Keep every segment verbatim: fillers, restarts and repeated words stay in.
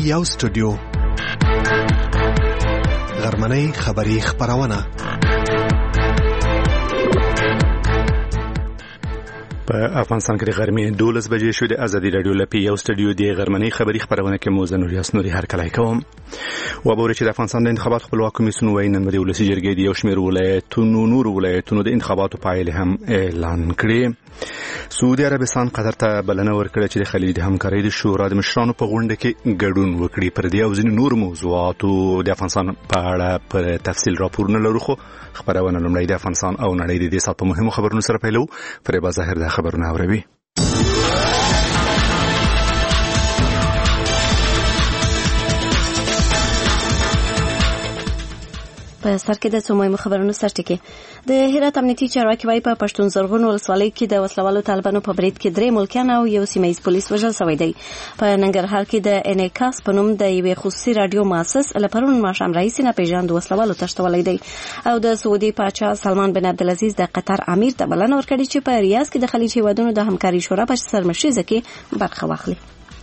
یو سټوډیو غرمنۍ خبری خبرونه په افغانستان کې غرمې دولس بجې شو. د ازادي رادیو لپاره یو سټوډیو دی غرمنۍ خبری خبرونه کې موزه نور یاسنوري هر کله کوم و بوري چې د افغانستان د انتخاباتو خپلواک کمیسیون وایي نن د ولسی جرګې دی یو شمېر ولایتونو نور ولایتونو د انتخاباتو پایلې هم اعلان کړې. سعودي عربستان قطر ته بلنه ورکړه چې د خلیج د همکارۍ د شورا د مشرانو په غونډه کې ګډون وکړي. پر دې او ځینې نور موضوعاتو د افغانستان په اړه پر تفصیل راپورونه لرو، خو خبرونه لومړی د افغانستان او نړۍ د دې سات په مهمو خبرونو سره پیلو. فریبا ظاهر د خبرونه اوروي. په سر کې د څومره خبرونو سرټکی د هرات امنیتي چارواکي وايي په پښتون زرغون ولسوالۍ کې د وسلوالو طالبانو په برید کې درې ملکیان او یو سیمایي پولیس وژل شوی دی. په ننګرهار کې د انیکاس په نوم د یوې خصوصي رادیو مؤسس لپرون ماشام رئیس نه پیژاند وسلوالو تشتولای دی او د سعودي پاچا سلمان بن عبدالعزيز د قطر امیر ته بلنه ورکړي چې په ریاض کې د خلیج هیوادونو د همکاري شورا په سرمشریزه کې برخه واخلي.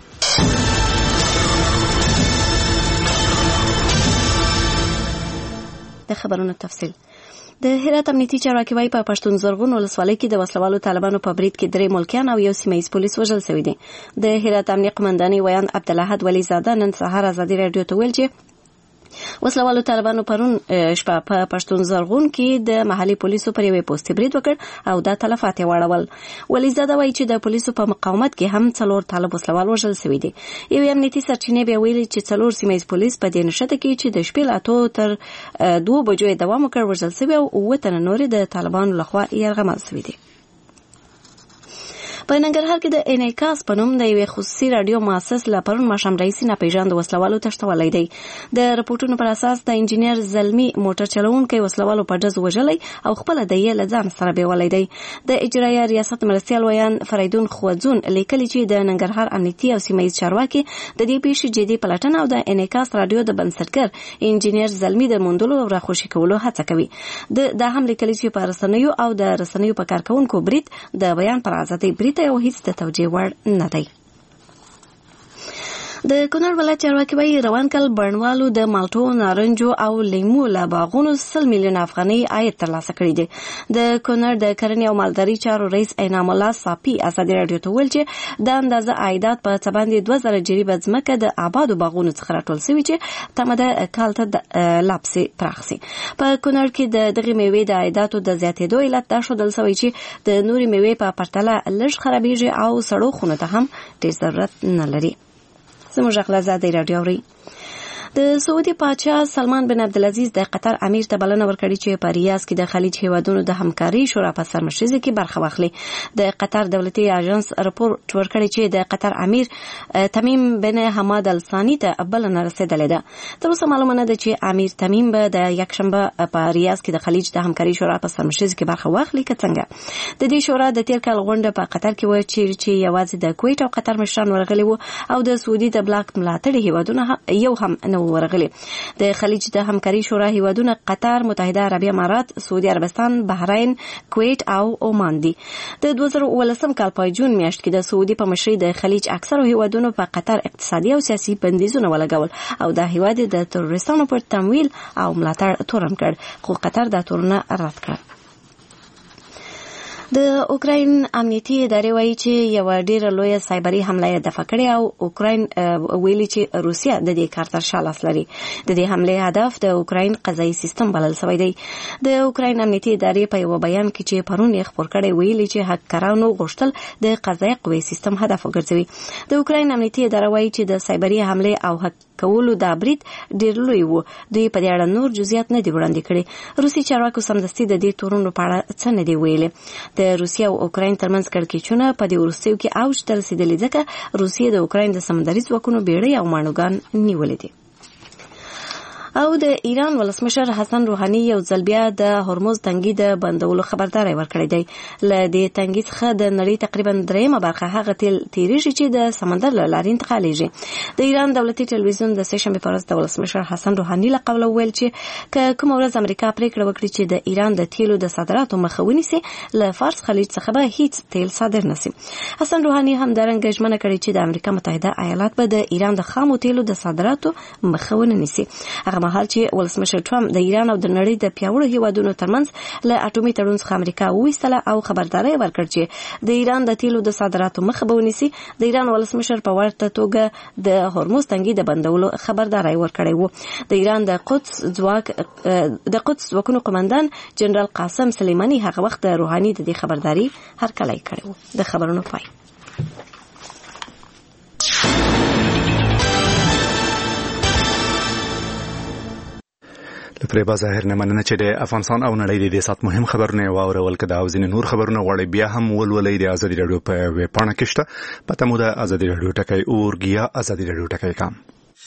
د خبرونو تفصیل د هرات امنیتي چارواکي وايي په پښتون زرغون ولسوالۍ کې د وسلوالو طالبانو په برید کې درې ملکیان او یو سیمایي پولیس وژل شوی دي. د هرات امنیه قومندانۍ ویان عبدالحد ولی زاده نن سهار ازادي رادیو ته ویل چې وسلوالو طالبانو پرون شپه په پښتون زرغون کې د محلي پولیسو پر یوې پوسټ برید وکړ او دا تلفات یې واړول. ولی زاده وایي چې د پولیسو په مقاومت کې هم څلور طالب وسلوال وژل شوي دي. یو امنیتي سرچینې بیا ویلي چې څلور سیمایي پولیس په دې نښته کې چې د شپې لا اتو تر دوه بجو دوام وکړ وژل شوي او اووه تنه نور د طالبانو لخوا یرغمل شوي دي. په ننګرهار کې د انیکاس په نوم د یوې خصوصي رادیو مؤسس لپرون ماشام رئیس نه پیژاند وسلوالو تشتولای دی. د رپورټونو پر اساس د انجینیر زلمی موټر چلوونکی وسلوالو په ډز وژلی او خپل د یې لزان سره بیولای دی. د اجرایه ریاست مرستیال ویان فریدون خوځون لیکلی چې د ننګرهار امنیتي او سیمایي چارواکي د دې پیښې جدي پلټنه او د انیکاس رادیو د بنسټګر انجینیر زلمی د موندلو او راخوشي کولو هڅه کوي. د د هم لیکلی چې په رسنیو او د رسنیو په کارکونکو برید د بیان پر ازادۍ برید او هیڅ د توجیه وړ نه دی. د کونړ ولایت چارواکي وايي روان کال بڼوالو د مالټو، نارنجو او لیمو له باغونو سل میلیون افغانۍ عاید ترلاسه کړی دی. د کونړ د کرنې او مالداري چارو رئیس انعام الله صافي ازادي رادیو ته ویل چې د اندازه عایدات په څه باندې دوه زره جریبه ځمکه د آبادو باغونو څخه راټول شوي چې تمه ده کال ته لا پسې پراخ شي. په کونړ کې د دغې میوې د عایداتو د زیاتېدو علت دا ښودل شوی چې د نورې میوې په پرتله لږ خرابېږي او سړو خونو ته هم ډېر ضرورت نه لري. زموږ ازادي رادیو ری د سعودي پاچا سلمان بن عبدالعزيز د قطر امیر ته بلنه ورکړي چې په ریاض کې د خلیج هیوادونو د همکاري شورا په سرمشریزه کې برخه واخلي. د قطر دولتي اژانس راپور ورکړي چې د قطر امیر تمیم بن حماد الثاني ته بلنه رسیدلې ده. تر اوسه معلومه نه ده چې امیر تمیم به د یکشنبه په ریاض کې د خلیج د همکاري شورا په سرمشریزه کې برخه واخلي که څنګه. د دې شورا د تیر کال غونډه په قطر کې و چې چې یوازې د کویت او قطر مشران ورغلي وو او د سعودي د بلاک ملاتړي هیوادونه یو هم نه ورغلي. د خلیج د همکاري شورا هیوادونه قطر، متحده عربی امارات، سعودي عربستان، بحرین، کویت او عمان دي. د دوه زره اوولسم کال په جون میاشت کې د سعودي په مشرۍ د خلیج اکثر هیوادونو په قطر اقتصادي او سیاسي بندیزونه ولګول او د هیواد د تروریستانو پر تمویل او ملاتړ تورن کړ، خو قطر دا تورنه رد کړ. د اوکراین امنیتي ادارې وایي چې یو ډېر لوی سایبري حمله یې دفع کړې او اوکراین ویلي چې روسیا د دې کار تر شا لاس لري. د دې حملې هدف د اوکراین قضایي سیستم بلل شوی دی. د اوکراین امنیتي ادارې په یو بیان کې چې پرون یې خپور کړی ویلي چې هکرانو غوښتل د قضایي قوې سیستم هدف وګرځوي. د اوکراین امنیتي اداره وایي چې د سایبري حملې او هک کولو دا برید ډېر لوی و. دوی په دې اړه نور جزئیات نه دي وړاندې کړي. روسي چارواکو سمدستي د دې تورونو په اړه څه نه دي ویلي. د روسیا او اوکراین ترمنځ کړکېچونه په دې وروستیو کې اوج ته رسېدلي ځکه روسیې د اوکراین د سمندري ځواکونو بیړۍ او ماڼوګان نیولې دي. او د ایران ولسمشر حسن روحاني یو ځل بیا د هرمز تنګي د بندولو خبرداري ورکړې دی. له دې تنګي څخه د نړۍ تقریبا دریمه برخه هغه تیل تیریږي چې د سمندر له لارې انتقالیږي. د ایران دولتي ټلویزیون د سه شنبه په ورځ د ولسمشر حسن روحاني له قوله ویل چې که کوم ورځ امریکا پریکړه وکړي چې د ایران د تیلو د صادراتو مخه ونیسي له فارس خلیج څخه به هیڅ تیل صادر نشي. حسن روحاني هم درنګ ژمنه کړې چې د امریکا متحده ایالات به د ایران د خامو تیلو د صادراتو مخه ونیسي. هغه مهال چې ولسمشر ټرمپ د ایران او د نړۍ د پیاوړو هیوادونو ترمنځ له اټومي تړون څخه امریکا وایستله او خبرداري ورکړه چې د ایران د تیلو د صادراتو مخه به ونیسي. د ایران ولسمشر په ورته توګه د هرمز تنګي د بندولو خبرداري ورکړی و. د ایران د قدس ځواک د قدس ځواکونو قومندان جنرال قاسم سلیمانی هغه وخت د روحاني د دې خبرداري هرکلی کړی و. د خبرونو پای. لپاره ظاهر نه مننه چې د افغانستان او نړۍ د دې سات مهم خبرونه واورول کده او ځینې نور خبرونه وړي بیا هم ولولې د ازادي رادیو په ویب پاڼه کې شته. پته مو د ازادي رادیو ټکی اورګیا ازادي رادیو ټکی کام.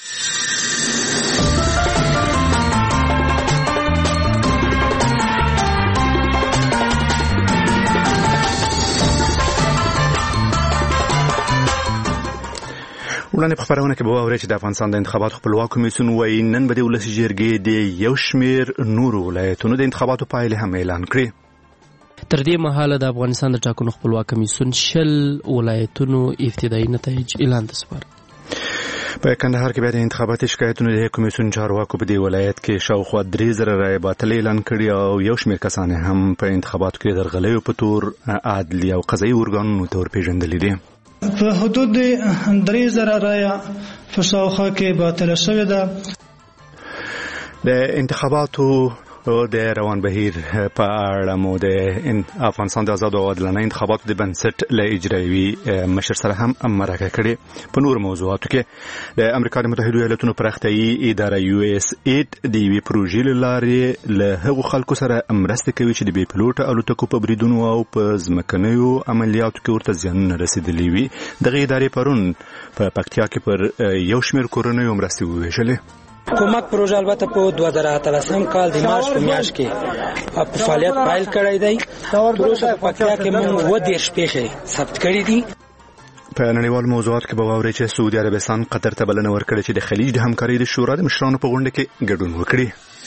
وړاندې په خبرونه کې به واورئ چې د افغانستان د انتخاباتو خپلواک کمیسیون وايي نن به د ولسي جرګې د یو شمېر نورو ولایتونو د انتخاباتو پایلې هم اعلان کړي. تر دې مهاله د افغانستان د ټاکنو خپلواک کمیسیون شل ولایتونو ابتدایي نتایج اعلان کړل. په کندهار کې به د انتخاباتي شکایتونو د کمیسیون چارواکو په دې ولایت کې شاوخوا درې زره رایې باطل اعلان کړي او یو شمېر کسان هم په انتخاباتو کې درغلیو په تور عدلي او قضایي ارګانونو ته ورپېژندلي دي. په حدود درې زره رایه په شاوخوا کې باطله شوې ده. د انتخاباتو د روان بهیر په اړه مو د افغانستان د آزاد او عادلانه انتخاباتو د بنسټ له اجرایوي مشر سره هم مرکه کړې. په نور موضوعاتو کې د امریکا د متحده ایالاتونو پراختیایي اداره یو اس اید د یوې پروژې له لارې له هغو خلکو سره مرسته کوي چې د بې پیلوټه الوتکو په بریدونو او په ځمکنیو عملیاتو کې ورته زیانونه رسېدلي وي. دغه ادارې پرون په پکتیا کې پر یو شمېر کورنیو مرستې وویشلې. کومک پروژه البته په دوه زره اتلسم کال د مارچ په میاشت کې په فعالیت پیل کړی دی. تر اوسه په پکتیا کې موږ اووه دېرش پیښې ثبت کړي دي. په نړیوال موضوعات کې به واورئ چې سعودي عربستان قطر ته بلنه ورکړې چې د خلیج د همکارۍ د شورا د مشرانو په غونډه کې ګډون وکړي.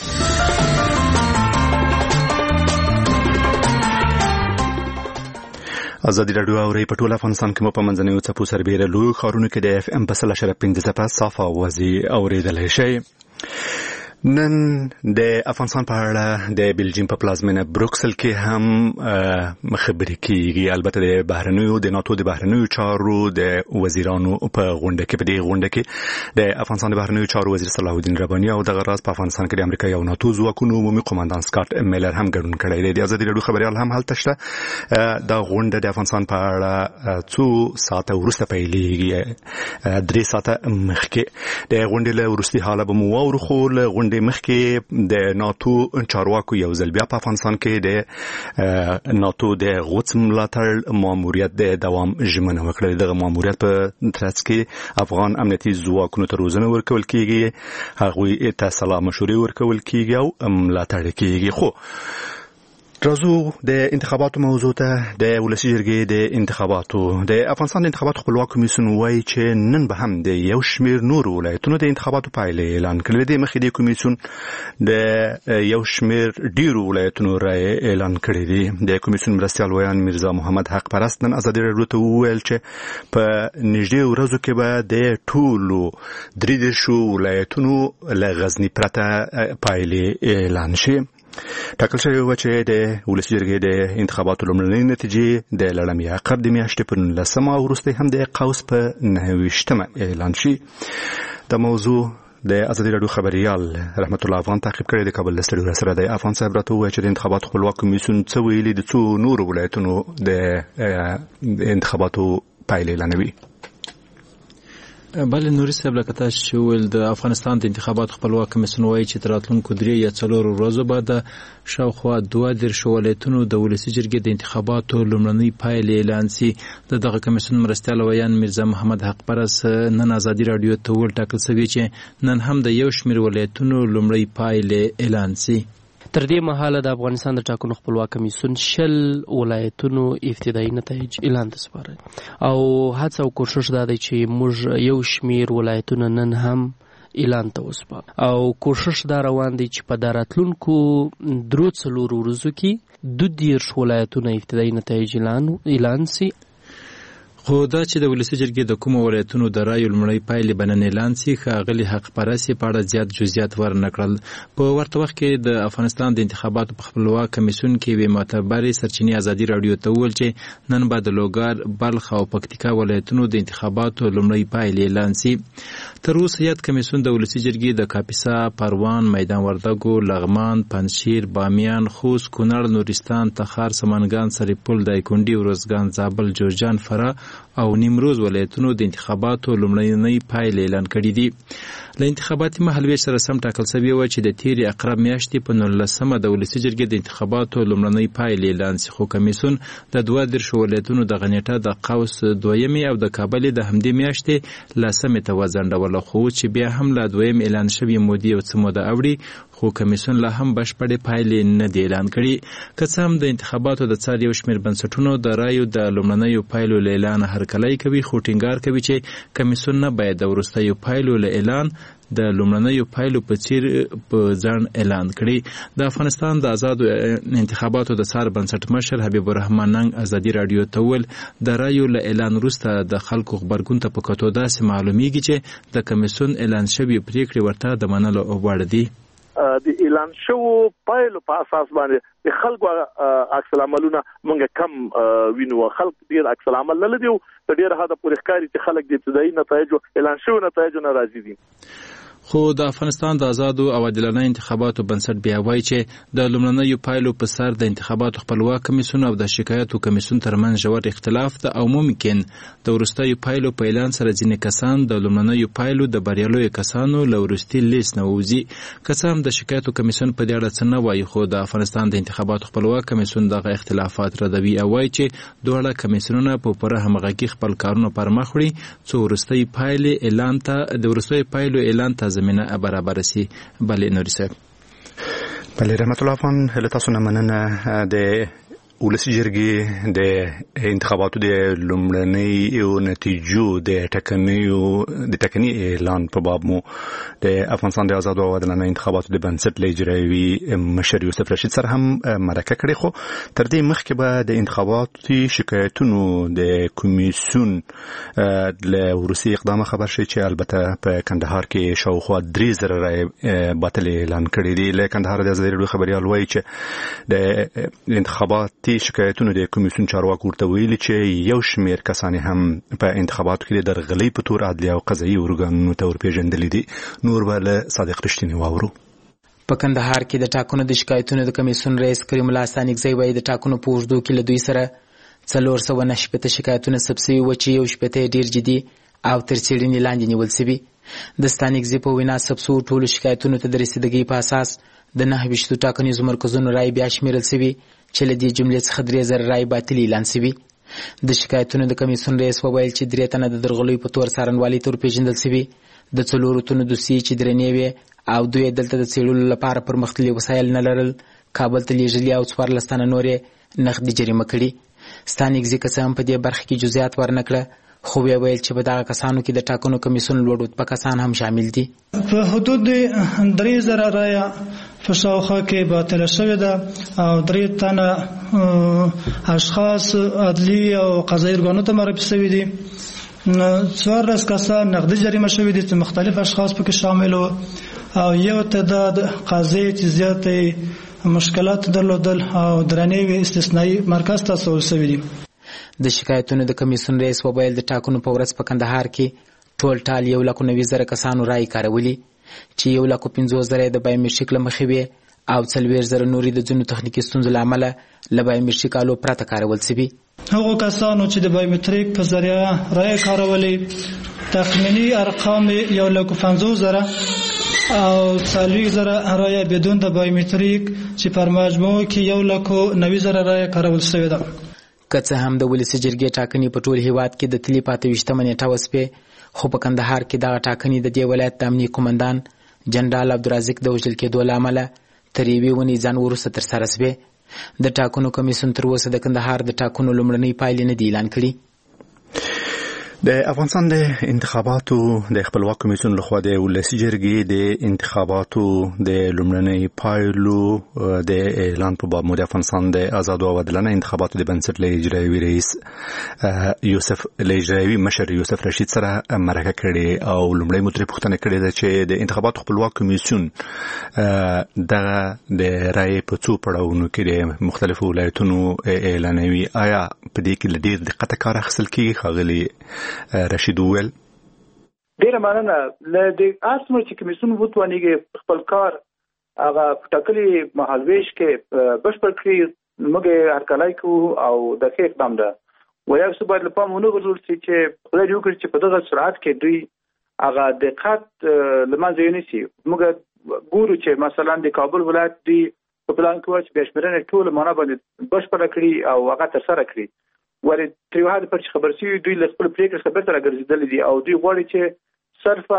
ازادي رادیو اوري په ټول افغانستان کې مو په منځنیو څپو سربېره لوی ښارونو کې د اف ام په سل اشاریه پنځه څپه صافه اوازې اورېدلی شئ. نن د افغانستان په اړه د بلجیم په پلازمینه بروکسل کې هم خبرې کیږي. البته د بهرنیو د ناتو د بهرنیو چارو د وزیرانو په غونډه کې په دې غونډه کې د افغانستان د بهرنیو چارو وزیر صلاح الدین رباني او دغه راز په افغانستان کې د امریکا یو ناتو ځواکونو عمومي قومندان سکاټ میلر هم ګډون کړی دی. د ازادي رادیو خبريال هم هلته شته. دا غونډه د افغانستان په اړه څو ساعته وروسته پیلېږي. درې ساعته مخکې د غونډې له وروستي حاله به مو واورو. خو له غونډې مخکې د ناتو چارواکو یو ځل بیا په افغانستان کې د ناتو د غوڅ ملاتړ ماموریت د دوام ژمنه وکړه. دغه ماموریت په ترڅ کې افغان امنیتي ځواکونو ته روزنه ورکول کیږي، هغوی ته سلا مشورې ورکول کیږي او ملاتړ کیږي. خو راځو د انتخاباتو موضوع ته. د ولسي جرګې د انتخاباتو د افغانستان د انتخاباتو خپلواک کمیسیون وایي چې نن به هم د یو شمېر نورو ولایتونو د انتخاباتو پایلې اعلان کړلې دي. مخکې د کمیسیون د یو شمېر ډیرو ولایتونو رایې اعلان کړې دي. د کمیسیون مرستیال ویان میرزا محمد حق پرست نن ازادي رادیو ته وویل چې په نږدې ورځو کې به د ټولو درې دېرشو ولایتونو له غزني پرته پایلې اعلان شي. ټاکل شوی و چې د ولسي جرګې د انتخاباتو لومړنۍ نتیجې د لړمې عقب د میاشتې په نولسمه او وروسته هم د قوس په نهه ویشتمه اعلان شي. د موضوع د ازادي رادیو خبريال رحمت الله افغان تعقیب کړی. د کابل استډیو سره د افغان صاحب راته وایي چې د انتخاباتو خپلواک کمیسیون څه ویلي د څو نورو ولایتونو د انتخاباتو پایلې اعلانوي. بل نوري صاحب لکه تاسو چې ویل د افغانستان د انتخاباتو خپلواک کمیسیون وایي چې تر راتلونکو درې یا څلورو ورځو بعد شاوخوا دوه دېرش ولایتونو د ولسي جرګې د انتخاباتو لومړنۍ پایلې اعلان سي. د دغه کمیسیون مرستیال ویان میرزا محمد حق پرس نن ازادي رادیو ته ویل ټاکل شوی چې نن هم د یو شمېر ولایتونو لومړۍ پایلې اعلان سي. تر دې مهاله د افغانستان د ټاکنو خپلواک کمیسیون شل ولایتونو ابتدایي نتایج اعلان ته سپارل او هڅه او کوشش دا دی چې موږ یو شمیر ولایتونه نن هم اعلان ته وسپارو او کوشش دا روان دی چې په راتلونکو درو څلورو ورځو کې دوه دېرش ولایتونه ابتدایي نتایج اعلان اعلان سي. خو دا چې د ولسي جرګې د کومو ولایتونو د رایو لومړۍ پایلې به نن اعلان سي ښاغلي حق پرسي په اړه زیات جزئیات ورنه کړل. په ورته وخت کې د افغانستان د انتخاباتو په خپلواک کمیسیون کې یوې معتبرې سرچینې ازادي راډیو ته وویل چې نن به د لوګر، بلخ او پکتیکا ولایتونو د انتخاباتو لومړۍ پایلې اعلان سي. تر اوسه یاد کمیسیون د ولسي جرګې د کاپیسا، پروان، میدان وردګو، لغمان، پنجشیر، بامیان، خوست، کونړ، نورستان، تخار، سمنګان، سرپل، دایکنډي، ورزګان، زابل، جوزجان، فراه او نیمروز ولایتونو د انتخاباتو لومړنۍ پایلې اعلان کړي دي. له انتخاباتي مهالویش سره سم ټاکل شوی و چې د تیرې اقرب میاشتې په نولسمه د ولسي جرګې د انتخاباتو لومړنۍ پایلې اعلان شي، خو کمیسیون د دوه دېرشو ولایتونو دغه نیټه د قوس دویمې او د کابل د همدې میاشتې لسمې ته وځنډوله، خو چې بیا هم له دویم اعلان شوي مودې یو څه موده اوړي، خو کمیسیون لا هم بشپړې پایلې نه دي اعلان کړي. که څه هم د انتخاباتو د څار یو شمېر بنسټونو د رایو د لومړنیو پایلو له اعلانه هرکلی کوي، خو ټینګار کوي چې کمیسیون نه باید د وروستیو پایلو له اعلان د لومړنیو پایلو په څیر په ځان اعلان کړي. د افغانستان د آزادو انتخاباتو د څار بنسټ مشر حبیب الرحمن ننګ ازادي راډیو ته وویل د رایو له اعلان وروسته د خلکو غبرګون ته په کتو داسې معلومیږي چې د کمیسیون اعلان شوي پریکړې ورته د منلو وړ دي. د اعلان شوو پایلو په اساس باندې د خلکو عکس العملونه مونږ کم وینو، خلک ډیر عکس العمل نه لري، د ډیر حد پورې ښکاري چې خلک د ابتدایي نتایجو اعلان شوو نتایجو نه راضي دي. خو د افغانستان د آزادو او عادلانه انتخاباتو بنسټ بیا وایي چې د لومړنیو پایلو په سر د انتخاباتو خپلواک کمیسیون او د شکایاتو کمیسیون ترمنځ ژور اختلاف ده او ممکن د وروستیو پایلو په اعلان سره ځینې کسان د لومړنیو پایلو د بریالیو کسانو له وروستي لیست نه ووځي. که څه هم د شکایاتو کمیسیون په دې اړه څه نه وایي، خو د افغانستان د انتخاباتو خپلواک کمیسیون دغه اختلافات ردوي او وایي چې دواړه کمیسیونونه په پوره همغږي خپل کارونه پر مخ وړي څو وروستۍ پایلې اعلان ته د وروستیو پایلو اعلان ته زمینه برابر سي. بلې نوري صاحب. بلې رحمت الله افغان له تاسو نه مننه. د ولسي جرګې د انتخاباتو د لومړنیو نتیجو د ټاکنیو د ټاکني اعلان په باب مو د افغانستان د آزادو او عادلانه انتخاباتو د بنسټ له اجرایوي مشر یوسف رشید سره هم مرکه کړې، خو تر دې مخکې به د انتخاباتي شکایتونو د کمیسیون له وروستي اقدام خبر شي چې البته په کندهار کې شاوخوا درې زره رایې باطل اعلان کړي دي. له کندهار د ازادي راډیو خبريال وایي چې د انتخاباتي شکایتونو د کمیسیون چارواکو ورته ویلي چې یو شمېر کسان هم په انتخاباتو کې د درغلۍ په تور عدلي او قضایي ارګانونو ته ورپېژندلي دي. نور به له صادق رښتیني واورو. په کندهار کې د ټاکنو د شکایتونو د کمیسیون رئیس کریم الله ستانکزی وایي د ټاکنو په اوږدو کې له دوی سره څلور سوه نهه شپېته شکایتونه ثبت شوي وو چې یو شپېته یې ډېر جدي او تر څېړنې لاندې نیول شوي. د ستانکزي په وینا ثبت شوو ټولو شکایتونو ته د رسیدګۍ په اساس د نهه ویشتو ټاکنیزو مرکزونو رایې بیا شمېرل شوي چې له دې جملې څخه درې زره رایې باطل اعلان شوي. د شکایتونو د کمیسیون رئیس وویل چې درې تنه د درغلیو په تور څارنوالۍ ته ورپېژندل شوي، د څلورو تنو دوسیې چې درنې وې او دوی دلته د څېړلو لپاره پرمختللي وسایل نه لرل کابل ته لیږلي او څوارلس تنه نور یې نقدي جریمه کړي. ستانکزي که څه هم په دې برخه کې جزئیات ورنه کړه، خو ویې ویل چې په دغه کسانو کې د ټاکنو کمیسیون لوړ رتبه کسان هم شامل دي. په حدود درې زره رایه په شاوخوا کې باطله شوې ده او درې تنه اشخاص عدلي او قضایي ارګانونو ته معرفي شوي دي. څوارلس کسان نقدي جریمه شوي دي چې مختلف اشخاص پکې شامل وو او یو تعداد قضایي چې زیاتې مشکلات درلودل او درنې استثنایی مرکز ته سول شوي دي. د شکایتونو د کمیسیون رئیس وویل د ټاکنو په ورځ په کندهار کې ټول ټال یو لک نوي زره کسانو رایې کارولي چې یو لک پنځوس زره د بایومټریک له مخې وې او څلوېښت زره نورې د ځینو تخنیکي ستونزو له امله له بایومټریک آلو پرته کارول شوي. هغو کسانو چې د بایومټریک په ذریعه رایې کارولې تخمینی ارقام یو لک و پنځوس زره او څلوېښت زره رایه بدون د بایومتریک چې پر مجموع کې یو لک و نوي زره رایه کارول شوې ده. که څه هم د ولسي جرګې ټاکنې په ټول هیواد کې د تلي په اته ویشتمه نیټه وسپې، خو په کندهار کې دغه ټاکنې د دې ولایت د امنیې قومندان جنرال عبدالرزاق د وژل کېدو له امله تر یوې اونۍ ځان وروسته ترسره شوې. د ټاکنو کمیسیون تر اوسه د کندهار د ټاکنو لومړنۍ پایلې نه دي اعلان کړي. د افغانستان د انتخاباتو د خپلواک کمیسیون لخوا د ولسي جرګې د انتخاباتو د لومړنۍ پایلو د اعلان په باب د افغانستان د آزاد او عادلانه انتخاباتو د بنسټ له اجرایوي رئیس یوسف له اجرایوي مشر یوسف رشید سره مرکه کړې او لومړی متری پوښتنه کړې ده چې د انتخاباتو خپلواک کمیسیون دغه د رای په څو پړاوونو کې د مختلفو ولایتونو اعلانوي. آیا په دې کې ډېر دقت کار اخیستل کیږي؟ ښاغلي رشید وویل ډیره مننه. له دې اسمه چې کمیسیون وتوانیږي خپل کار هغه ټاکلي مهالویش کې بشپړ کړي، موږ هرکلی کوو او د ښه اقدام ده. ویل څه باید له پامه ونه غورځول شي چې خدای دې وکړي چې په دغه سرعت کې دوی هغه دقت له منځه یونیسي. موږ ګورو چې مثلا د کابل ولایت دی په پلان کې چې بشمېرنه ټول معنا باندې بشپړ کړي او هغه ترسره کړي. ولې تر یو حد پر خبر شي دوی له خپل پریکړې څخه بیرته راګرځېدل دي او دوی غواړي چې صرفا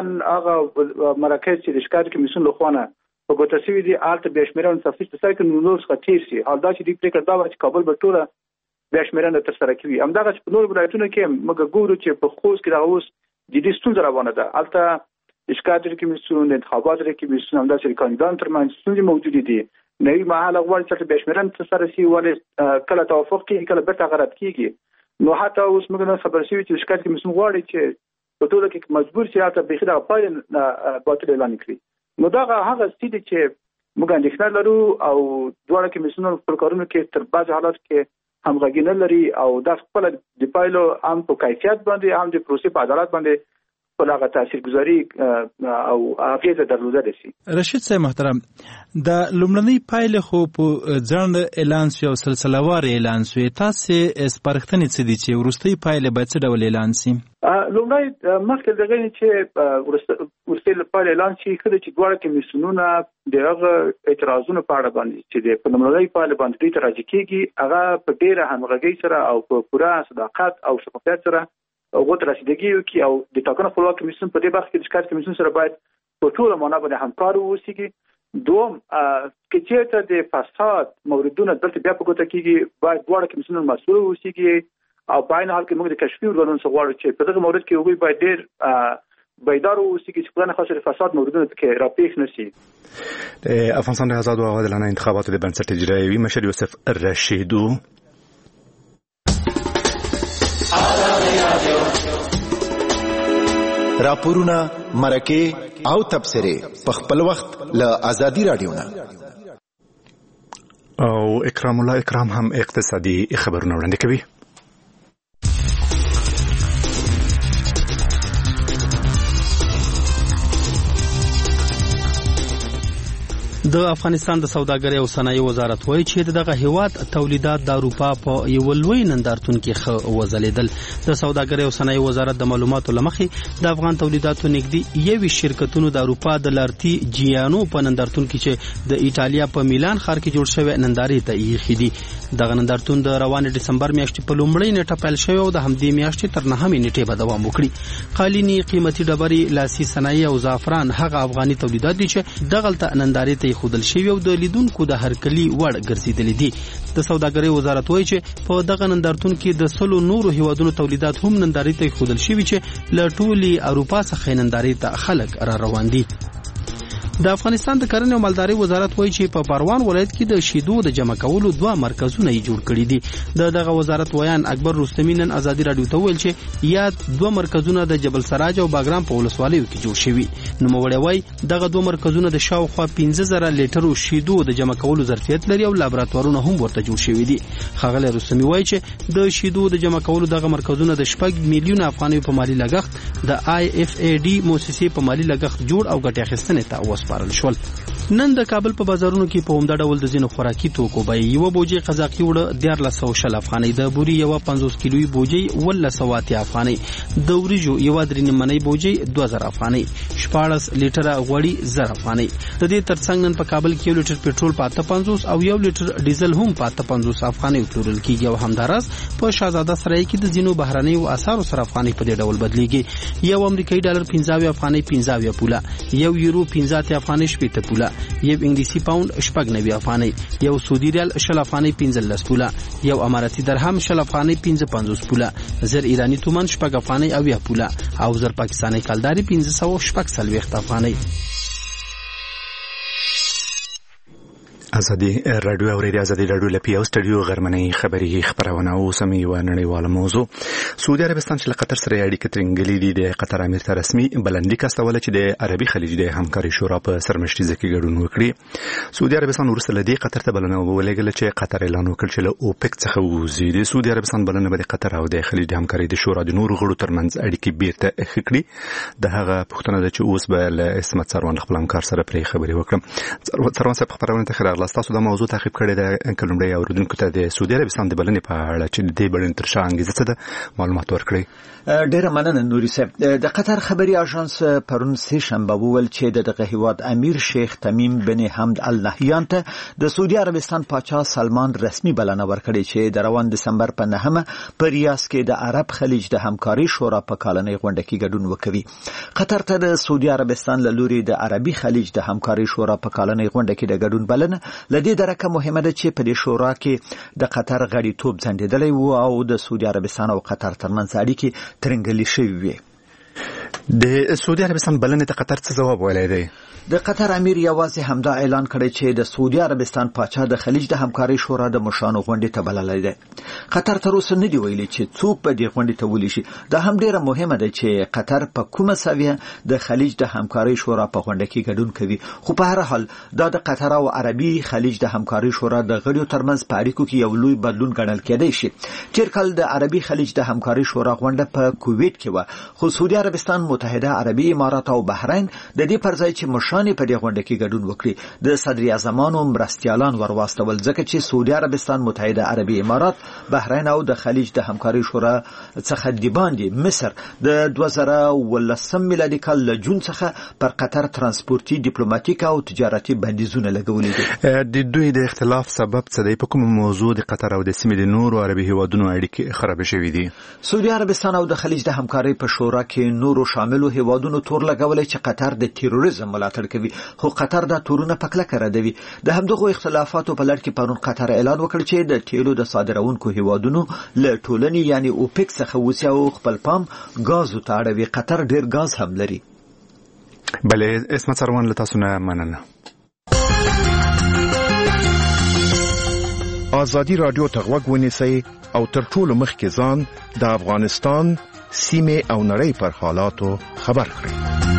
هغه مراکز چې د ښکار کمیسیون لخوا نه په ګوته شوي دي هلته بیا شمېرنه تفصیل ترسره کړي نو نور څخه تېر شي. حال دا چې دوی پریکړه دا وه چې کابل به ټوله بیا شمېرنه ترسره کوي. همدغه چې په نورو ولایتونو کې موږ ګورو چې په خوست کې دغه اوس جدي ستونزه روانه ده. هلته د ښکار کمیسیون د انتخاباتو کمیسیون همداسې د کاندیدانو ترمنځ ستونزې موجودې دي. نوي مهاله غواړي چې بیا شمېرنه ترسره شي، ولې کله توافق کېږي کله بیرته هغه رد کېږي. نو حتی اوس موږ نه خبر شوي چې شکایت کمیسیون غواړي چې په ټوله کې مجبور شي هلته بیخي دغه پایلې باطل اعلان کړي. نو دغه هغه څه دي چې موږ اندېښنه لرو او دواړه کمیسیونونه خپل کارونو کې تر بعضې حالاتو کې همغږي نه لري او دا خپله د پایلو هم په کیفیت باندې هم د پروسې په عدالت باندې خپل هغه تاثیرګذاري او اغېزه درلودلی شي. رشید صاحب محترم، د لومړنۍ پایلې خو په ځنډ اعلان شوې او سلسلهوار اعلان شوې، تاسې سپارښتنې څه دي چې وروستۍ پایلې باید څه ډول اعلان شي؟ لومړی مخکې د هغې چې وروستۍ پایلې اعلان شي ښه ده چې دواړه کمیسیونونه د هغه اعتراضونو په اړه باندې چې د په لومړنۍ پایلې باندې دوی ته راجع کېږي هغه په ډېره همغږۍ سره او په پوره صداقت او شفافیت سره هغو ته رسیدګي وکړي او د ټاکنو خپلواک کمیسیون په دې برخه کې د ښکار کمیسیون سره باید په ټوله معنا باندې همکار واوسېږي. دوم که چېرته د فساد موردونه دلته بیا په ګوته کېږي باید دواړه کمیسیونونه مسؤل واوسېږي او په عین حال کې موږ د کشفي ارګانونو څخه غواړو چې په دغه مورد کې هغوی باید ډېر بیدار واوسېږي چې خدای نخواسته د فساد موردونه پکې راپېښ نه شي. د افغانستان د آزاد او عادلانه انتخاباتو د بنسټ اجرایوي مشر یوسف رشید راپورونه مرکه او تبصره په خپل وخت له ازادي رادیو نه او اکرام الله اکرام هم اقتصادي خبرونه وړاندې کوي. د افغانستان د سوداګرۍ او صنایع وزارت وایي چې دغه هیواد تولیدات د اروپا په یو لوی نندارتون کې وځلیدل. د سوداګرۍ او صنایع وزارت د معلوماتو لمخې د افغان تولیداتو نږدې یوې شرکتونو د اروپا د لارتي جیانو په نندارتون کې چې د ایټالیا په میلان ښار کې جوړ شوی نندارې ته ایښي دي. دغه نندارتون د روانې ډسمبر میاشتې په لومړۍ نیټه پیل شوی او د همدې میاشتې تر نهمې نیټې به دوام وکړي. قالینې، قیمتي ډبرې، لاسي صنایع او زعفران هغه افغاني تولیدات دي چې دغلته نندارې ته خودل شوی او د لیدونکو د هرکلي وړ ګرځیدلې دي. د سوداګرۍ وزارت وایي چې په دغه نندارتون کې د سلو نورو هیوادونو تولیدات هم نندارې ته خودل شوي چې له ټولې اروپا څخه نندارې ته خلک را روان دي. د افغانستان د کرنې او مالدارۍ وزارت وایي چې په پروان ولایت کې د شیدو د جمع کولو دوه مرکزونه یې جوړ کړي دي. د دغه وزارت ویان اکبر رستمی نن ازادي رادیو ته ویل چې یاد دوه مرکزونه د جبل سراج او باګرام په ولسوالیو کې جوړ شوي. نوموړی وایي دغه دوه مرکزونه د شاوخوا پنځه زره لیټرو شیدو د جمع کولو ظرفیت لري او لابراتوارونه هم ورته جوړ شوي دي. ښاغلی رستمی وایي چې د شیدو د جمع کولو دغه مرکزونه د شپږ میلیونه افغانیو په مالي لګښت د آی اف ای ډي موسسې په مالي لګښت جوړ او ګټې اخیستنې ته وسپارل وسپارل شول. نن د کابل په بازارونو کې په همدا ډول د ځینو خوراکي توکو بیې یوه بوجۍ قزاقي وړه دیارلس سوه شل افغانۍ، د بوري یوه پنځوس کیلویي بوجۍ اوولس سوه اتیا افغانۍ، د وریجو یوه درې نیمنۍ بوجۍ دوه زره افغانۍ، شپاړس لیټره غوړي زر افغانۍ. د دې ترڅنګ نن په کابل کې یو لیټر پټرول په اته پنځوس او یو لیټر ډیزل هم په اته پنځوس افغانۍ پلورل کېږي او همداراز په شهزاده سرای کې د ځینو بهرنیو اسعارو سره افغانۍ په دې ډول بدلیږي. یو امریکایي ډالر پنځه اویا افغانۍ پنځه اویا پوله، یو یورو پنځه اتیا افغانۍ شپېته پوله، یو انګلیسي پاوند شپږ نوي افغانۍ، یو سعودي ریال شل افغانۍ پنځلس پوله، یو اماراتي درهم شل افغانۍ پنځه پنځوس پوله، زر ایرانی تومان شپږ افغانۍ اویا پوله او زر پاکستاني کلداري پنځه سوه شپږ څلوېښت افغانۍ. ازادي رادیو اوریدي ازادي رادیو لپاره او سټډیو غرمنۍ خبري خبرونه او سمي و نړیواله موضوع. سعودي عربستان چې قطر سره اړیکې ترنګلې دي د قطر امیر ته رسمي بلندلیک استول چې د عربي خلیج د همکاري شورا په سرمشتي ځکه ګډون وکړي. سعودي عربستان ورسره لدی قطر ته بلنه ولېږل چې قطر اعلان وکړ چې له اوپک څخه وځي. د سعودي عربستان بلنه به د قطر او د خلیج د همکاري د شورا د نورو غړو ترمنځ اړیکې بیرته خکړي. د هغه پښتنه د چې اوس به له اسمت سروان خپل همکار سره پرې خبري وکړم. سروان صاحب خبرونه ته خیر تاسو د موضوع تعقیب کړی د کلمړی اوریدونکو ته د سعودي عربستان د بلنې په اړه چې د دې بلنې تر شا انګیزه څه ده معلومات ورکړي. ډیره مننه نوري صاحب. د قطر خبري اژانس پرون سه شنبه وویل چې د دغه هیواد امیر شیخ تمیم بن حمد ال نهیان ته د سعودي عربستان پاچا سلمان رسمي بلنه ورکړي چې د روان دسمبر په نهمه په ریاض کې د عرب خلیج د همکاري شورا په کالنۍ غونډه کې ګډون وکوي. قطر ته د سعودي عربستان له لوري د عربي خلیج د همکاري شورا په کالنۍ غونډه کې د ګډون بلنه لدې درکه مهمه ده چې په دې شورا کې د قطر غړیتوب ځنډیدلی و او د سعودي عربستان او قطر ترمنځ اړیکې ترنګلې شوې وي. د سعودي عربستان بلنې ته قطر څه ځواب ویلی دی؟ د قطر امیر یوازې همدا اعلان کړی چې د سعودي عربستان پاچا د خلیج د همکاري شورا د مشرانو غونډې ته بللی دی. قطر تر اوسه نه دی ویلي چې څوک به دې غونډې ته ولی شي. دا هم ډیره مهمه ده چې قطر په کومه سویه د خلیج د همکاري شورا په غونډه کې ګډون کوي. خو په هر حال دا د قطر او عربي خلیج د همکاري شورا د غړیو ترمنځ په اړیکو کې یو لوی بدلون ګڼل کېدی شي. تیر کال د عربي خلیج د همکاري شورا غونډه په کویت کې و، خو سعودي عربستان، متحده عربي امارات او بحرین د دې پر ځای چې مشران په دې غونډه کې ګډون وکړي د صدر اعظمانو مرستیالان ورواستول، ځکه چې سعودي عربستان، متحده عربي امارات، بحرین او د خلیج د همکاري شورا څخه د باندې مصر د دوه زره اوولسم میلادي کال له جون څخه پر قطر ترانسپورتي، ډیپلوماټیک او تجارتي بندیزونه لګولي دي. د دوی د اختلاف سبب څه دی؟ په کوم موضوع د قطر او د سیمې د نورو عربي هیوادونو اړیکې خراب شوې دي؟ سعودي عربستان او د خلیج د همکاري په شورا کې نورو شاملو هیوادونو تور لګولې چې قطر د تیروریزم ملاتړ کوي، خو قطر دا تورونه په کلکه ردوي. د همدغو اختلافاتو په لړ کې پرون قطر اعلان وکړ چې د تیلو د صادروونکو هیوادونو له ټولنې یعنی اوپک څخه وځي او خپل پام غازو ته اړوي. قطر ډیر غاز هم لري. بلې اسمت سروان له تاسو نه مننه. ازادي رادیو ته غوږ ونیسئ او تر ټولو مخکې ځان د افغانستان سیمې او نړۍ پر حالاتو خبر کړئ.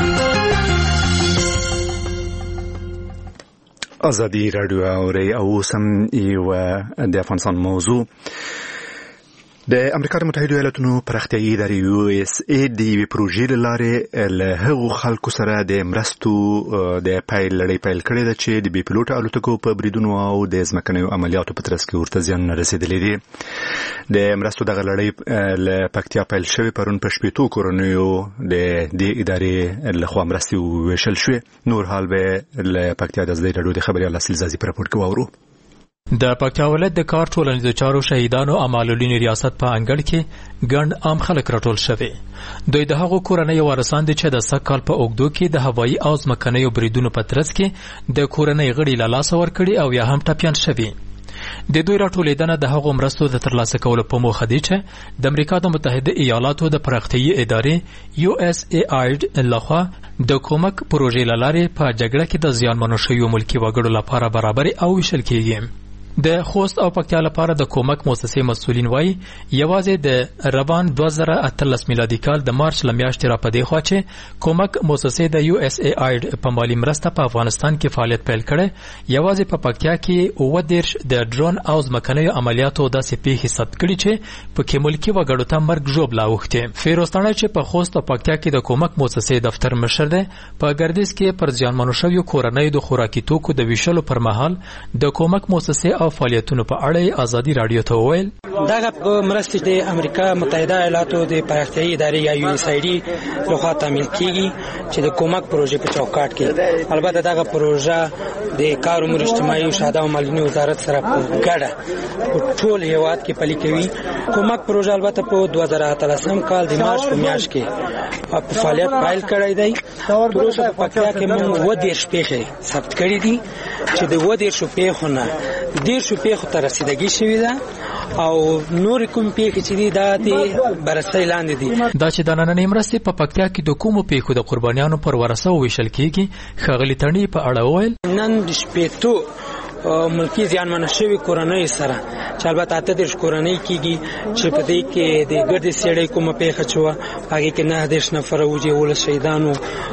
ازادي رادیو اوري او سم یو د افغانستان موضوع. د امریکا متحده ایالاتونو پراختیایي ادارې یو اس ای د یوې پروژې له لارې له هغو خلکو سره د مرستو د پیل لړۍ پیل کړې ده چې د بې پیلوټه الوتکو په بریدونو او د ځمکنیو عملیاتو په ترڅ کې ورته زیان رسېدلی دی. د مرستو دغه لړۍ له پکتیا پیل شوې. پرون په شپېتو کورنیو د دې ادارې لخوا مرستې وویشل شوې. نور حال به له پکتیا د ازادي راډیو د خبریال اصل زازي په راپور کې واورو. د پکتیا ولایت د کار ټولنیزو چارو شهیدانو او معلولینو ریاست په انګړ کې ګڼ عام خلک راټول شوي. دوی د هغو کورنیو وارثان دي چې د سږ کال په اوږدو کې د هوایي او ځمکنیو بریدونو په ترڅ کې د کورنۍ غړي له لاسه ورکړي او یا هم ټپیان شوي. د دوی راټولېدنه د هغو مرستو د ترلاسه کولو په موخه دی چې د امریکا د متحده ایالاتو د پراختیایي ادارې یو اس ای آید لخوا د کومک پروژې له لارې په جګړه کې د زیانمنو شویو ملکي وګړو لپاره برابر او ویشل کېږي. د خوست او پکتیا لپاره د کومک مؤسسې مسؤلین وایي یوازې د روان دوه زره اتلس میلادي کال د مارچ له میاشتې را پدې خوا چې کومک مؤسسې د یو اس ای آی په مالي مرسته په افغانستان کې فعالیت پیل کړي یوازې په پکتیا کې اووه دېرش د ډرون او ځمکنیو عملیاتو داسې پیښې ثبت کړي چې پکې ملکي وګړو ته مرګ ژوبله اوښتې. فیروز تڼۍ چې په خوست او پکتیا کې د کومک مؤسسې دفتر مشر دی په ګردیز کې پر زیانمنو شویو کورنیو د خوراکي توکو د ویشلو پر مهال د کومک مؤسسې او فعالیتونو په اړه ازادي رادیو ته وویل دغه مرستې د امریکا متحده ایالاتو د پراختیایي ادارې یا یو اس ای ډي لخوا تامین کیږي چې د کومک پروژې په چوکاټ کې البته دغه پروژه د کار امور اجتماعي او شهدا او مالیې وزارت سره په ګډه په ټول هیواد کې پلي کوي. کومک پروژه البته په دوه زره اتلسم کال د مارچ په میاشت کې په فعالیت پیل کړی دی. تر اوسه په پکتیا کې موږ اووه دېرش پیښې ثبت کړي دي چې د اووه دېرشو پیښو نه دېرشو پیښو ته رسیدګي شوې ده او نور کوم پیښې چې دي دا د بررسۍ لاندې دي. دا چې د نننۍ مرستې په پکتیا کې د کومو پیښو د قربانیانو پر ورثه وویشل کېږي ښاغلي تڼۍ په اړه وویل نن د شپېتو ملکی زیانمنه شوی کورنۍ سره چې البته اته دېرش کورنۍ کېږي چې په دې کې د ګردې سیړۍ کومه پیښه چې وه هغې کې نهه دېرش نفره وجې اوولس شهیدانو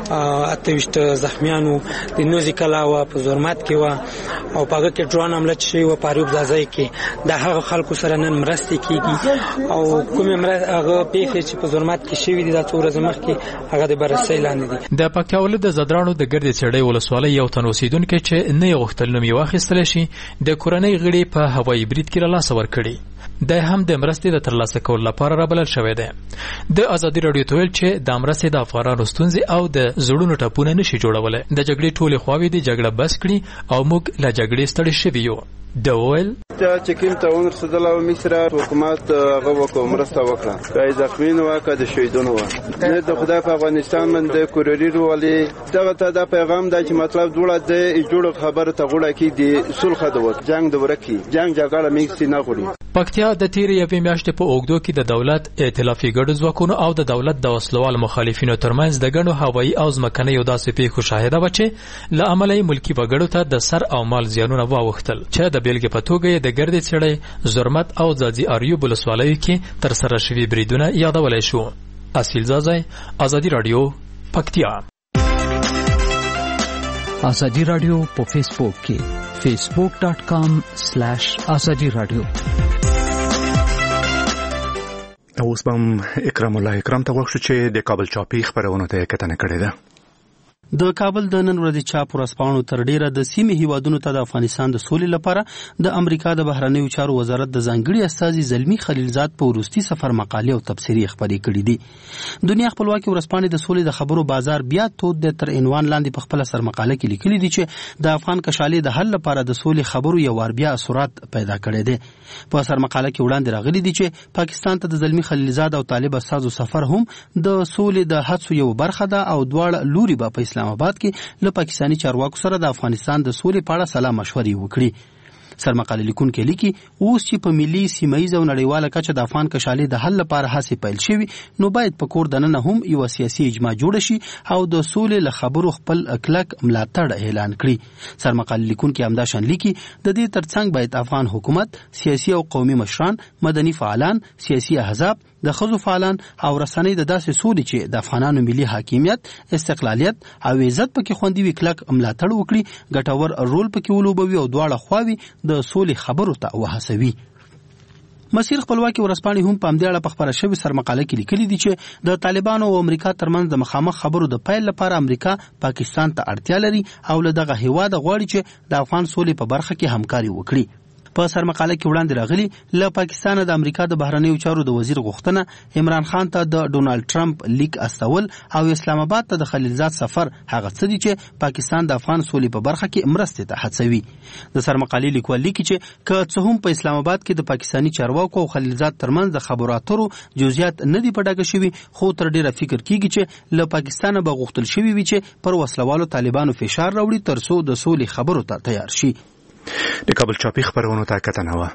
اته ویشت زخمیانو د نوزي کلا وه په زرمت کې وه او په هغه کې ډرون حمله چې شوې وه په اریوب ځاځی کې د هغه خلکو سره نن مرستې کېږي او کومې هغه پیښې چې په زرمت کې شوي دي دا څو ورځې مخکې هغه د بررسۍ لاندې دي. د پکتیا ولایت د زدرانو د ګردې سیړۍ ولسوالۍ یو تن اوسېدونکی چې نه یې غوښتل نوم یې واخیستلی شي د کورنۍ غړي په هوایي برید کې له لاسه ورکړي. د هم د مرستې د ترلاسه کولو لپاره رابلل شوی دی. د ازادي راډیو ته ویل چې د مرستې د افغانانو ستونزې او د زړونو ټپونه نشي جوړولی. د جګړې ټولې خواوې دې جګړه بس کړي او موږ له جګړې ستړي شوي یو. د ویل چې کوم ته ورسېدل او مصر حکومت هغه وکړه مرسته وکړه که زخمینو وه که د شهیدونو وه نه د خدای په افغانستان باندې کوروري ولې دغه ته دا پیغام دی چې مطلب دوړه د جوړ خبره ته غوړه کې د صلح د وخت جنگ د ورکی جنگ جګړه میکسي نه غوړي. پکتیا د تیرې یوې میاشتې په اوږدو کې د دولت ائتلافي ګډو ځواکونو او د دولت د وسلوال مخالفینو ترمنځ د ګڼو هوایي او ځمکنیو داسې پیښو شاهده وه چې له امله یې ملکي وګړو ته د سر او مال زیانونه واوښتل چې د بیلګې په توګه یې د ګردې څېړۍ زرمت او ځاځي اریوب ولسوالیو کې ترسره شوي بریدونه یادولی شو. اصیل ځاځی ازادي راډیو پکتیا. ازادي راډیو په فیسبوک کې فیسبوک ډاټ کام سلیش ازادي راډیو. اوس بم اکرام الله اکرام ته وښه چې د کابل چاپی خبرونه ته کتنه کړې ده. د کابل د نن ورځې چاپ ورځپاڼو تر ډیره د سیمې هیوادونو ته د افغانستان د سولې لپاره د امریکا د بهرنیو چارو وزارت د ځانګړي استازي زلمی خلیلزاد په وروستي سفر مقالې او تبصرې خپرې کړې دي. دنیا خپلواکي ورځپاڼې د سولې د خبرو بازار بیا تود د تر عنوان لاندې په خپل سر مقاله کې لیکلي دي چې د افغان کشالې د حل لپاره د سولې خبرو یو وار بیا اثرات پیدا کړی دی. په سر مقاله کې وړاندې راغلي دي چې پاکستان ته د زلمی خلیلزاد او طالب استازو سفر هم د سولې د هڅو یو برخه ده او دواړه لوري به په اسلام آباد کې له پاکستاني چارواکو سره د افغانستان د سولې په اړه سلا مشورې وکړي. سرمقاله لیکونکي لیکي اوس چې په ملي سیمایي او نړیواله کچه د افغان کشالې د حل لپاره هڅې پیل شوي نو باید په کور دننه هم یو سیاسي اجماع جوړ شي او د سولې له خبرو خپل کلک ملاتړ اعلان کړي. سرمقاله لیکونکي همدا شان لیکي د دې ترڅنګ باید افغان حکومت، سیاسي او قومي مشران، مدني فعالان، سیاسي احزاب، د ښځو فعالان او رسنۍ د داسې سولې چې د افغانانو ملي حاکمیت، استقلالیت او عزت پکې خوندي وي کلک ملاتړ وکړي، ګټور رول پکې ولوبوي او دواړه خواوې د سولې خبرو ته وهڅوي. مسیر خپلواکي ورځپاڼې هم په همدې اړه په خپره شوې سرمقاله کې لیکلي دي چې د طالبانو او امریکا ترمنځ د مخامخ خبرو د پیل لپاره امریکا پاکستان ته اړتیا لري او له دغه هیواده غواړي چې د افغان سولې په برخه کې همکاري وکړي. په سرمقاله کې وړاندې راغلي له پاکستان د امریکا د بهرنیو چارو د وزیر غوښتنه عمران خان ته د ډونالد ټرمپ لیک استول او اسلام آباد ته د خلیلزاد سفر هغه څه دي چې پاکستان د افغان سولې په برخه کې مرستې ته هڅوي. د سرمقالې لیکوال لیکي چې که څه هم په اسلام آباد کې د پاکستاني چارواکو او خلیلزاد ترمنځ د خبرو اترو جزئیات نه دي په ډاګه شوي خو تر ډیره فکر کیږي چې له پاکستانه به غوښتل شوي وي چې پر وسلوالو طالبانو فشار راوړي ترڅو د سولې خبرو ته تیار شي. د کابل چاپی خبرونه ته کتنه وه.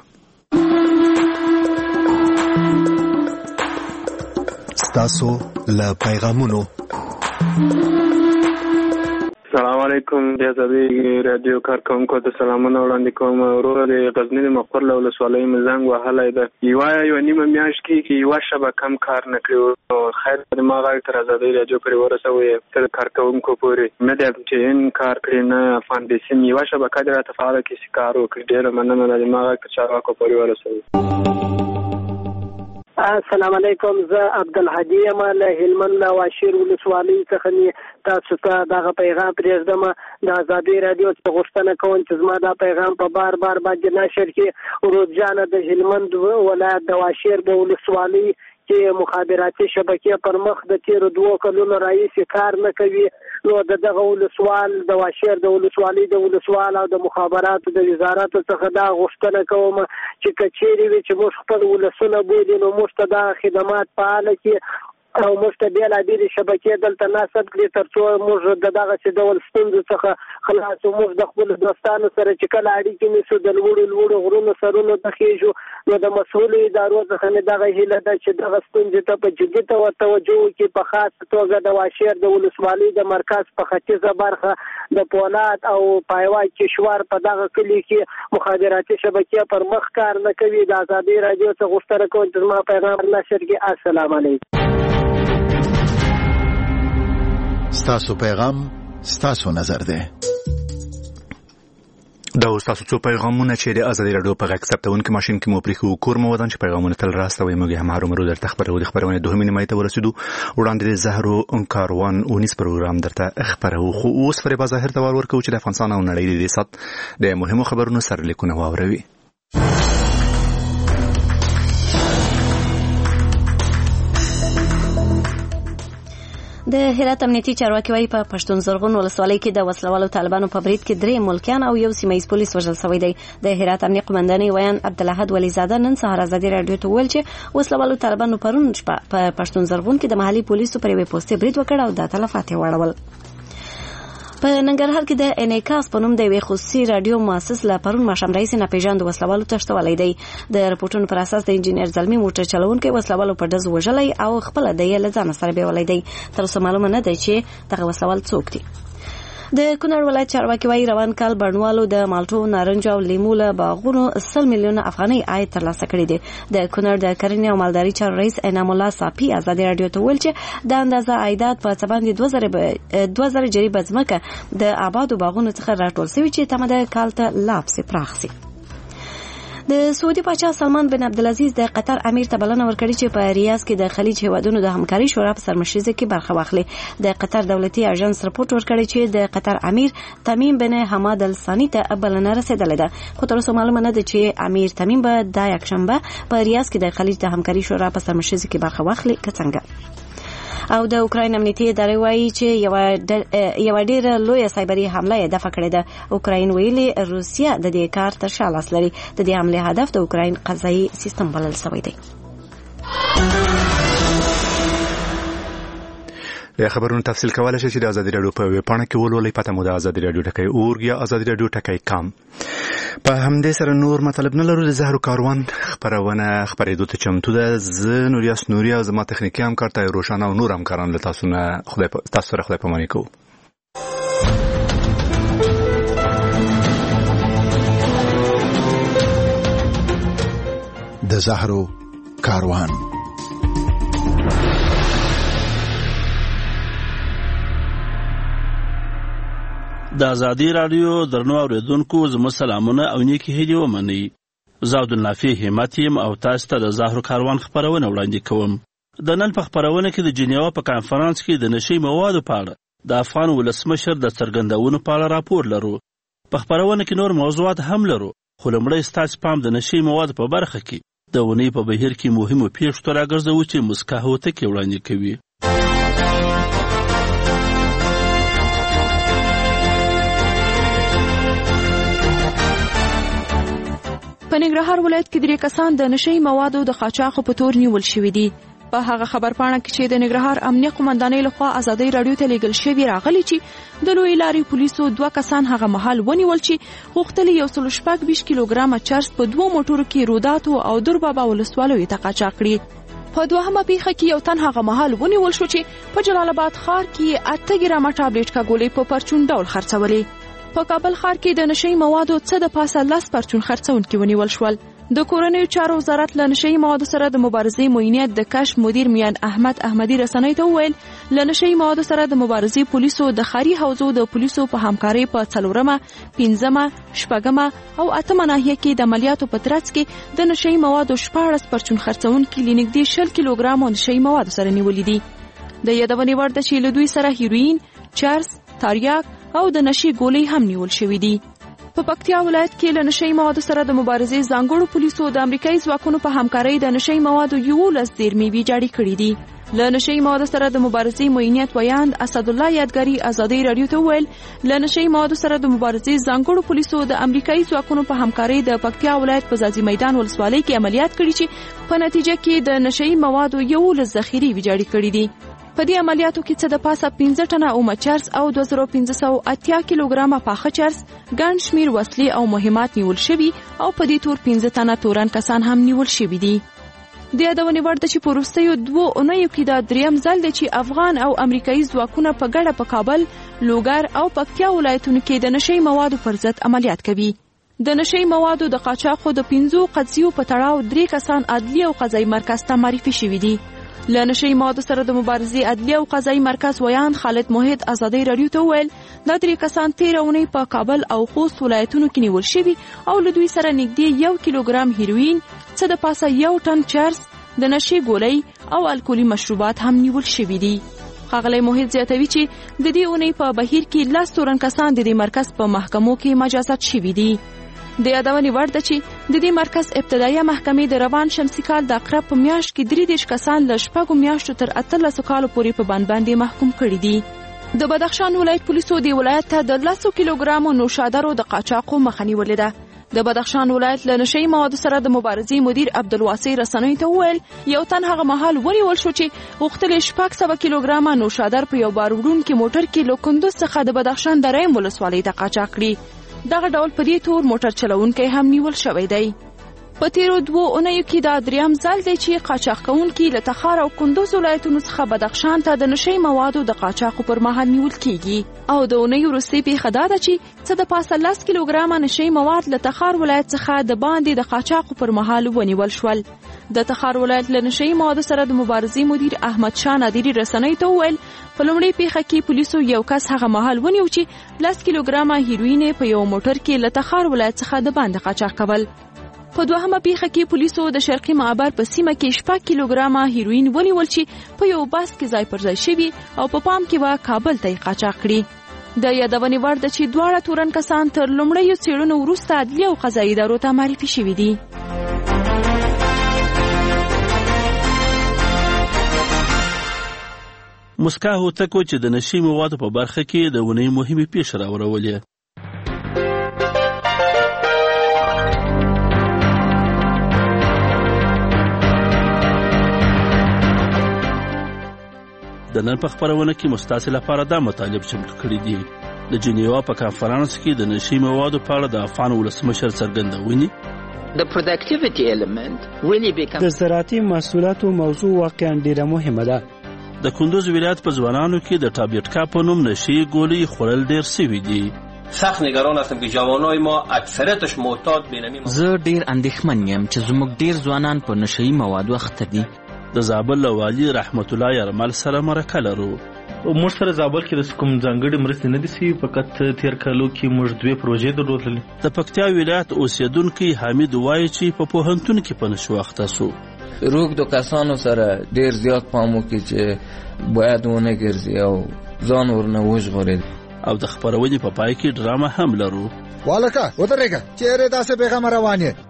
ستاسو له پیغامونو. سلام علیکم د ازادي رادیو کارکونکو ته سلامونه وړاندې کوم. وروره د غزنی د مقر له ولسوالۍ مزنګ وهلی ده. یوه یوه نیمه میاشت کې یوه شبه کم کار نه کړي. خیر د ما غږ تر ازادي رادیو پورې ورسوي تر کارکونکو پورې. نه دی چې ان کار کړي نه افغان بیسیم یوه شبکه دې راته فعاله کړي کار وکړي. ډېره مننه ده د ما غږ تر چارواکو پورې ورسوي. السلام علیکم. زه عبدالهادي یم له هلمند له واشیر ولسوالۍ څخه تاسو ته دغه پیغام پرېږدم. د ازادي رادیو څخه غوښتنه کوم چې زما دا پیغام په بار بار باندې نشر کړي. روزجانه د هلمند ولایت د واشیر د ولسوالۍ چې مخابراتي شبکې پر مخ د تیرو دوه کلونو راهیسې کار نه کوي. نو د دغه ولسوال د واشیر د ولسوالۍ د ولسوال او د مخابراتو د وزارت څخه دا غوښتنه کوم چې کچېرې وي چې موږ خپل ولسونه بولي نو موږ ته دا خدمات فعاله کړي او موږ ته بېلابېلې شبکې دلته نصب کړي تر څو موږ د دغسې ډول ستونزو څخه خلاص او موږ د خپلو دوستانو سره چې کله اړیکې نیسو د لوړو لوړو غرونو سرونو ته خېږو نو د مسؤلو ادارو څخه مې دغه هیله ده چې دغه ستونزې ته په جدي توجه وکړي. په خاصه توګه د واشیر د ولسوالۍ د مرکز په ختیځه برخه د پولاد او پایوا کشوار په دغه کلي کې مخابراتي شبکې پر مخ کار نه کوي. د ازادي رادیو څخه غوښتنه کوم چې زما پیغام نشر کړي. السلام علیکم. ستاسو پیغام ستاسو نظر ده. دا ستاسو څو پیغامونه چې د ازادي رادیو په غږ ثبتونکو ماشين کې مو پرېښو کور مو ودان چې پیغامونه تل راستوي موږ هم هرو مرو درته خبرو د خبرونه دوه نیمه ته ورسېدو. وړاندې د زهرو کاروان اونیس پروګرام درته خبرو خو اوس پر بازار ته ورکو چې د افغانستان او نړۍ د سات د مهمو خبرونو سره لیکونه واوروي. د هرات امنیتي چارواکي وايي په پښتون زرغون ولسوالۍ کې د وسلوالو طالبانو په برید کې درې ملکیان او یو سیمه ایز پولیس وژل شوی دی. د هرات امنیتي قومندانۍ ویان عبدالاحد ولیزاده نن سهار ازادي رادیو ته ویل چې وسلوالو طالبانو پرون شپه په پښتون زرغون کې د محلي پولیسو پر یوې پوسټې برید وکړ او د تلفات یې واړول. په ننګرهار کې د انعکاس په نوم د یوې خصوصي رادیو مؤسس له پرون ماښام راهیسې ناپېژاندو وسلوالو تښتولی دی. د رپورټونو پر اساس د انجینر زلمي موټر چلوونکی وسلوالو په ډز وژلی او خپله د یې له ځانه سره بیولی دی. تر اوسه معلومه نه دی چې دغه وسلوال څوک دی. د کونړ ولایت چارواکي وايي روان کال بڼوالو د مالټو نارنج او لیمو له باغونو سل میلیونه افغانۍ عاید ترلاسه کړی دی. د کونړ د کرنې او مالدارۍ چارو رئیس انعام الله صافي ازادي رادیو ته ویل چې د اندازه عایدات په څه باندې دوه زره جریبه ځمکه د آبادو باغونو څخه راټول شوي چې تمه ده کال ته لا پسې پراخ شي. د سعودي پاچا سلمان بن عبدالعزیز د قطر امیر ته بلنه ورکړې چې په ریاض کې د خلیج هیوادونو د همکارۍ شورا په سرمشریزه کې برخه واخلي. د قطر دولتي اژانس رپورټ ورکړی چې د قطر امیر تمیم بن حماد الثاني ته بلنه رسیدلې ده. خو تر اوسه معلومه نه ده چې امیر تمیم به د یکشنبه په ریاض کې د خلیج د همکارۍ شورا په سرمشریزه کې برخه واخلي که څنګه. او د اوکراین امنیتي ادارې وایي چې یو یو ډېر لوی سایبري حمله یې دفع کړې ده. اوکراین ویلي روسیا د دې کار تر شا لاس لري. د دې حملې هدف د اوکراین قضایي سیستم بلل شوی دی. د خبرونو تفصیل کولای شئ چې د ازادي رادیو په ویب پاڼه کې ولولئ. پته مو د ازادي رادیو ټکی اورګ یا ازادي رادیو ټکی کام. په همدې سره نور مطلب نه لرو. د زهرو کاروان خبرونه خبرېدو ته چمتو ده. زه نوریاس نوري او زما تخنیکي همکار ته روشن او نور همکاران له تاسو نه خدای تاسو سره خدای پاماني کوو. د زهرو کاروان. د ازادي رادیو درنو اوریدونکو زموږ سلامونه او نیکی هیلې ومنئ. زه عبدالنافع همت یم او تاسو ته د زهرو کاروان خبرونه وړاندې کوم. د نن په خبرونه کې د جنیوا په کانفرانس کې د نشي موادو په اړه د افغان ولسمشر د څرګندونو په اړه راپور لرو. په خبرونه کې نور موضوعات هم لرو خو لومړی ستاسو پام د نشي موادو په برخه کې د ونې په بهیر کې مهمو پیښو ته راګرځوو چې مسکا هوتکې وړاندې کوي. په ننګرهار ولایت کې درې کسان د نشي موادو د قاچاقو په تور نیول شوي دي. په هغه خبر پاڼه کې چې د ننګرهار امنیه قومندانۍ لخوا ازادي رادیو ته لیږل شوی راغلی چې د لوی لارې پولیسو دوه کسان هغه مهال ونیول چې غوښتل یو سل شپږ ویشت کیلوګرامه چرس په دوه موټرو کې روداتو او دربابا ولسوالیو ته قاچاق کړي. په دوهمه پیښه کې یو تن هغه مهال ونیول شو چې په جلال آباد ښار کې اته ګرامه ټابلیټ کاګولې په پرچون ډول خرڅولې. په کابل ښار کې د نشهیي موادو څه د پاسه لس پرچون خرڅونکي ونیول شول. د کورنیو چارو وزارت له نشهیي موادو سره د مبارزې معینیت د کشف مدیر میان احمد احمدي رسنۍ ته وویل له نشهیي موادو سره د مبارزې پولیسو د ښاري حوزو د پولیسو په همکارۍ په څلورمه، پنځمه، شپږمه او اتمه ناحیه کې د عملیاتو په ترڅ کې د نشهیي موادو شپاړس پرچون خرڅونکي له نږدې شل کیلوګرامه نشهیي موادو سره نیولي دي. د یادونې وړ ده چې له دوی سره هیروین، چرس، تریاک او د نشي ګولۍ هم نیول شوي دي. په پکتیا ولایت کې له نشهیي موادو سره د مبارزې ځانګړو پولیسو د امریکایي ځواکونو په همکارۍ د نشهیي موادو یولس زیرمې ویجاړې کړي دي. له نشهیي موادو سره د مبارزې معینیت ویاند اسدالله یادګاري ازادۍ راډیو ته وویل له نشهیي موادو سره د مبارزې ځانګړو پولیسو د امریکایي ځواکونو په همکارۍ د پکتیا ولایت په ځاځي میدان ولسوالۍ کې عملیات کړي چې په نتیجه کې د نشهیي موادو یولس ذخیرې ویجاړې کړي دي. په دې عملیاتو کې څه د پاسه پنځه ټنه اومه چرس او دوه زره پنځه سوه اتیا کیلوګرامه پاخه چرس، ګڼ شمېر وسلې او مهمات نیول شوي او په دې تور پنځه تنه تورن کسان هم نیول شوي دي. د یادونې وړ ده چې په وروستیو دوو اونیو کې دا دریم ځل دی چې افغان او امریکایي ځواکونه په ګډه په کابل، لوګر او پکتیا ولایتونو کې د نشهیي موادو پر ضد عملیات کوي. د نشهیي موادو د قاچاقو د پنځو قضیو په تړاو درې کسان عدلي او قضایي مرکز ته معرفي شوي دي. له نشهیي موادو سره د مبارزې عدلي او قضایي مرکز ویاند خالد موحد ازادۍ راډیو ته وویل دا درې کسان تېره اونۍ په کابل او خوست ولایتونو کې نیول شوي او له دوی سره نږدې یو کیلوګرام هیروین، څه د پاسه یو ټن چرس، د نشې ګولۍ او الکولي مشروبات هم نیول شوي دي. ښاغلی موحد زیاتوي چې د دې اونۍ په بهیر کې لس تورن کسان د دې مرکز په محکمو کې مجازات شوي دي. د یادونې وړ ده چې د دې مرکز ابتدایي محکمې د روان شمسي کال د اقرب په میاشت کې درې دېرش کسان له شپږو میاشتو تر اتلسو کالو پورې په بند باندې محکوم کړي دي. د بدخشان ولایت پولیسو د ولایت ته د لسو کیلوګرامو نوشادرو د قاچاقو مخه نیولې ده. د بدخشان ولایت له نشهیي موادو سره د مبارزې مدیر عبدالواسع رسنیو ته وویل یو تن هغه مهال ونیول شو چې غوښتل شپږ سوه کیلوګرامه نوشادر په یو بار وړونکي موټر کې له کندوز څخه د بدخشان د ریم ولسوالۍ ته قاچاق کړي. دغه ډول په دې تور موټر چلونکی هم نیول شوی دی. په تیرو دوو اونیو کې دا دریم ځل دی چې قاچاق کوونکي له تخار او کندوز ولایتونو څخه بدخشان ته د نشهیي موادو د قاچاقو پر مهال نیول کیږي او د اونۍ وروستۍ پیښه دا ده چې څه د پاسه لس کیلوګرامه نشهیي مواد له تخار ولایت څخه د باندې د قاچاقو پر مهال ونیول شول. د تخار ولایت له نشهیي موادو سره د مبارزې مدیر احمد شاه نادري رسنیو ته وویل په لومړۍ پیښه کې پولیسو یو کس هغه مهال ونیو چې لس کیلوګرامه هیروین په یو موټر کې له تخار ولایت څخه د باندې قاچاق کول. په دوهمه پیښه کې پولیسو د شرقي معبر په سیمه کې شپږ کیلوګرامه هیروین ونیول چې په یو بس کې ځای پر ځای شوي او په پام کې به کابل ته یې قاچاق کړي. د یادونې وړ ده چې دواړه تورن کسان تر لومړیو څېړنو وروسته عدلي او قضایي ادارو ته معرفي شوي دي. مسکا هوتکو چې د نشي موادو په برخه کې د ونې مهمې پیښې راورولې. د نن په خپرونه کې مستاسې لپاره دا مطالب چمتو کړي دي. د جنیوا په کانفرانس کې د نشي موادو په اړه د افغان ولسمشر څرګندونې. د زراعتي محصولاتو موضوع واقعا ډیره مهمه ده. د کندوز ولایت په ځوانانو کې د ټابلیټکا په نوم نشي ګولۍ خوړل ډیر سوي دي. سخت نگران هستم که جوانای ما اکثریتش معتاد بینمی. زه ډیر اندېښمن یم چې زموږ ډیر ځوانان په نشي موادو اخته دي. د زابل له والي رحمت الله یرمل سره مرکه لرو. موږ سره زابل کې د کوم ځانګړي مرستې نه دي سوي، فقط تیر کالو کې موږ دوې پروژې درلودلې. د پکتیا ولایت اوسیدونکي حمید وایي چې په پوهنتون کې په نشو اخته سو. روږدو کسانو سره ډیر زیات پام وکړي چې باید ونه ګرځي او ځان ورنه وژغوري. او د خپرونې په پای کې ډرامه هم لرو. والکه ودرېږه چیرې داسې پیغام روان یې.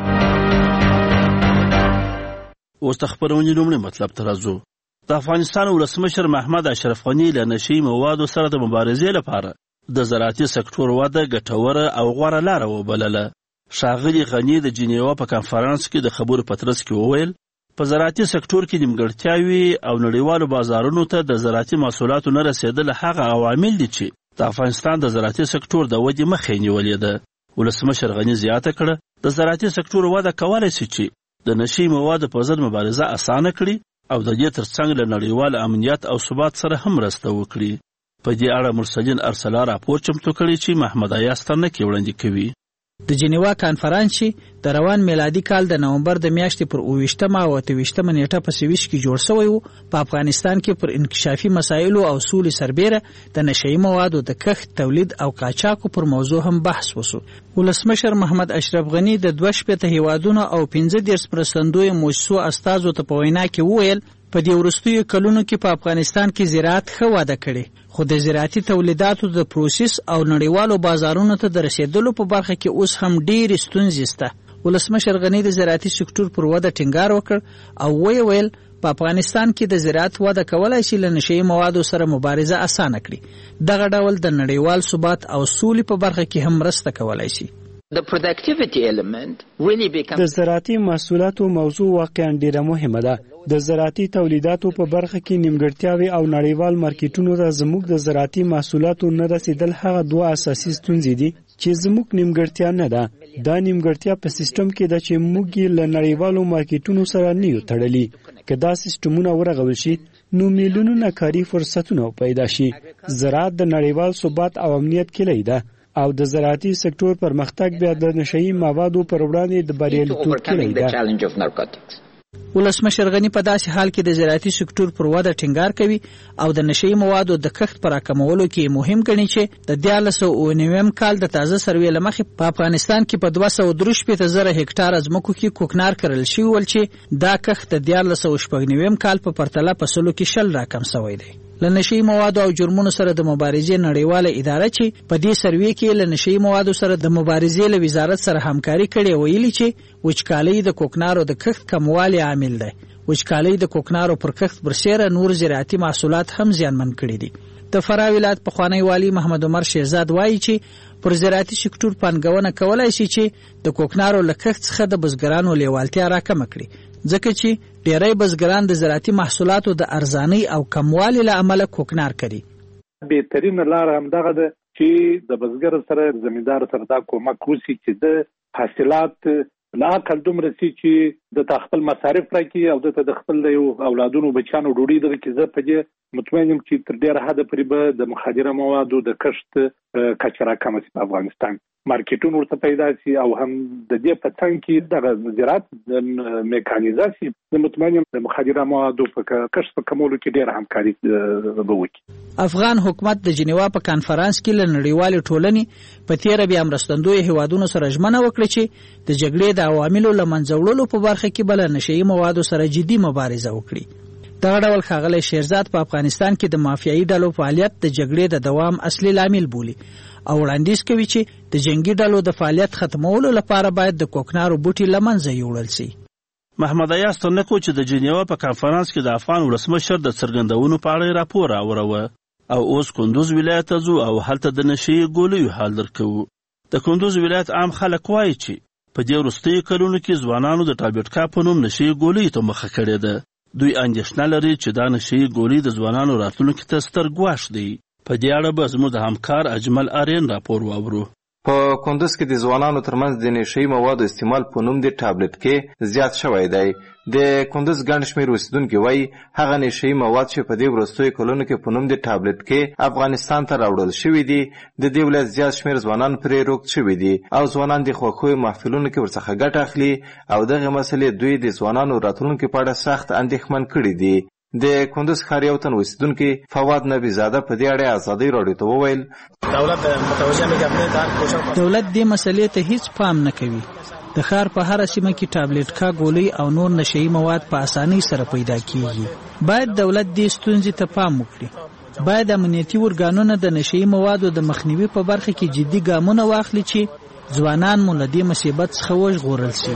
اوس د خپرونې لومړی مطلب ته راځو. د افغانستان ولسمشر محمد اشرف غني له نشي موادو سره د مبارزې لپاره د زراعتي سکتور وده ګټوره او غوره لاره وبلله. ښاغلي غني د جنیوا په کانفرانس کې د خبرو په ترڅ کې وویل په زراعتي سکتور کې نیمګړتیاوې او نړیوالو بازارونو ته د زراعتي محصولاتو نه رسېدل هغه عوامل دي چې د افغانستان د زراعتي سکتور د ودې مخه یې نیولې ده. ولسمشر غني زیاته کړه د زراعتي سکتور وده کولی شي چې د نشي موادو په ضد مبارزه اسانه کړي او د دې ترڅنګ له نړیوال امنیت او ثبات سره هم مرسته وکړي. په دې اړه مرسلین ارسلا راپور چمتو کړی چې محمد ایاز ترنکي وړاندې کوي. د جنیوا کانفرانس چې د روان میلادي کال د نومبر د میاشتې پر اوویشتمه او اتهویشتمه نیټه په سویس کې جوړ شوی و، په افغانستان کې پر انکشافي مسایلو او سولې سربیره د نشهیي موادو د کښت، تولید او قاچاقو پر موضوع هم بحث وشو. ولسمشر محمد اشرف غني د دوه شپېته هیوادونو او پنځه دېرش مرستندویو مؤسسو استازو ته په وینا کې وویل په دې وروستیو کلونو کې په افغانستان کې زراعت ښه وده کړې، خو د زراعتي تولیداتو د پروسس او نړیوالو بازارونو ته د رسیدلو په برخه کې اوس هم ډېرې ستونزې شته. ولسمشر غني د زراعتي سکتور پر وده ټینګار وکړ او ویې ویل په افغانستان کې د زراعت وده کولای شي له نشهیي موادو سره مبارزه اسانه کړي. دغه ډول د نړیوال ثبات او سولې په برخه کې هم مرسته کولای شي. د زراعتي محصولاتو موضوع واقعا ډیره مهمه ده. د زراعتي تولیداتو په برخه کې نیمګړتیاوې او نړیوال مارکیټونو ته زموږ د زراعتي محصولاتو نه رسیدل هغه دوه اساسي ستونزې دي چې زموږ نیمګړتیا نه ده. دا نیمګړتیا په سیستم کې ده چې موږ یې له نړیوالو مارکیټونو سره نه یو تړلي. که دا سیستمونه ورغول شي نو میلیونونه کاري فرصتونه پیدا شي. زراعت د نړیوال ثبات او امنیت کلی ده او د زراعتي سکتور پرمختګ بیا د نشهیي موادو پر وړاندې د بریالیتوب کلی ده. ولسمشر غني په داسې حال کې د زراعتي سکتور پر وده ټینګار کوي او د نشهیي موادو د کښت پر راکمولو کې مهم ګڼي چې د دیارلس سوه اوه نویم کال د تازه سروې له مخې په افغانستان کې په دوه سوه درې شپېته زره هکټاره ځمکو کې کوکنار کرل شوي ول چې دا کښت د دیارلس سوه شپږ نویم کال په پرتله په سلو کې شل راکم شوی دی. له نشهیي موادو او جرمونو سره د مبارزې نړیواله اداره چې په دې سروې کې له نشهیي موادو سره د مبارزې له وزارت سره همکاري کړې ویلي چې وچکالۍ د کوکنارو د کښت کموالي عامل دی. وچکالۍ د کوکنارو پر کښت برسیره نور زراعتي محصولات هم زیانمن کړي دي. د فراه ولایت پخوانی والي محمد عمر شهزاد وایي چې پر زراعتي سکتور پانګونه کولای شي چې د کوکنارو له کښت څخه د بزګرانو لیوالتیا راکمه کړي، ځکه چې ډیری بزګران د زراعتي محصولاتو د ارزانۍ او کموالي له امله کوکنار کوي. بهترینه لار همدغه ده چې د بزګر سره زمیندار سره دا کومک وشي چې د حاصلات لا کل دومره سي چې د خپل مصارف راکړي او د خپل اولادونو بچانو ډوډۍ دغه کې زه په دې مطمئن یم چې تر ډیره حده پورې به د مخدره موادو د کښت کچه راکمه شي په افغانستان. مارکیټونه ورته پیدا شي او هم د دې په څنګ کې د زراعت د میکانیزاسي د مطمئن یم د مخدره موادو په کښت په کمولو کې ډیره همکاري به وکړي. افغان حکومت د جنیوا په کانفرانس کې له نړیوالې ټولنې په تیره بیا مرستندویو هیوادونو سره ژمنه وکړه چې د جګړې د عواملو له منځه وړلو په برخه کې به له نشهیي موادو سره جدي مبارزه وکړي. دغه ډول ښاغلی شیرزاد په افغانستان کې د مافیایي ډلو فعالیت د جګړې د دوام اصلي لامل بولي او وړاندیز کوي چې د جنگي ډلو د فعالیت ختمولو لپاره باید د کوکنارو بوټي له منځه یوړل شي. محمد ایاز ترنکو چې د جنیوا په کانفرانس کې د افغان ولسمشر د څرګندونو په اړه راپور راوړوه او اوس کندوز ولایت ته ځو او هلته د نشهیي ګولیو حال درکوو. د کندوز ولایت عام خلک وایي چې په دې وروستیو کلونو کې ځوانانو د ټابلیټکا په نوم نشهیي ګولیو ته مخه کړې ده. دوی اندېښنه لري چې دا نشهیي ګولۍ د ځوانانو راتلونکي ته ستر ګواښ دی. په دې اړه به زموږ د همکار اجمل آرین راپور واورو. په کندوز کې د ځوانانو ترمنځ د نشهیي موادو استعمال په نوم د ټابلیټ کې زیات شوی دی. د کندوز ګڼ شمېر اوسېدونکي وایي هغه نشهیي مواد چې په دې وروستیو کلونو کې په نوم د ټابلیټ کې افغانستان ته راوړل شوي دي د دې ولایت زیات شمېر ځوانان پرې روږد شوي دي او ځوانان د خوښیو محفلونو کې ورڅخه ګټه اخلي او دغه مسلې دوی د ځوانانو راتلونکي په اړه سخت اندېښمن کړي دي. د کندوز ښار یو تن اوسېدونکي فواد نبي زاده په دې اړه ازادۍ راډیو ته وویل دولت دې مسلې ته هیڅ پام نه کوي. د ښار په هر سیمه کې ټابلیټکا ګولۍ او نور نشهیي مواد په اسانۍ سره پیدا کیږي. باید دولت دې ستونزې ته پام وکړي. باید امنیتي ارګانونه د نشهیي موادو د مخنیوي په برخه کې جدي ګامونه واخلي چې ځوانان مو له دې مصیبت څخه وژغورل شي.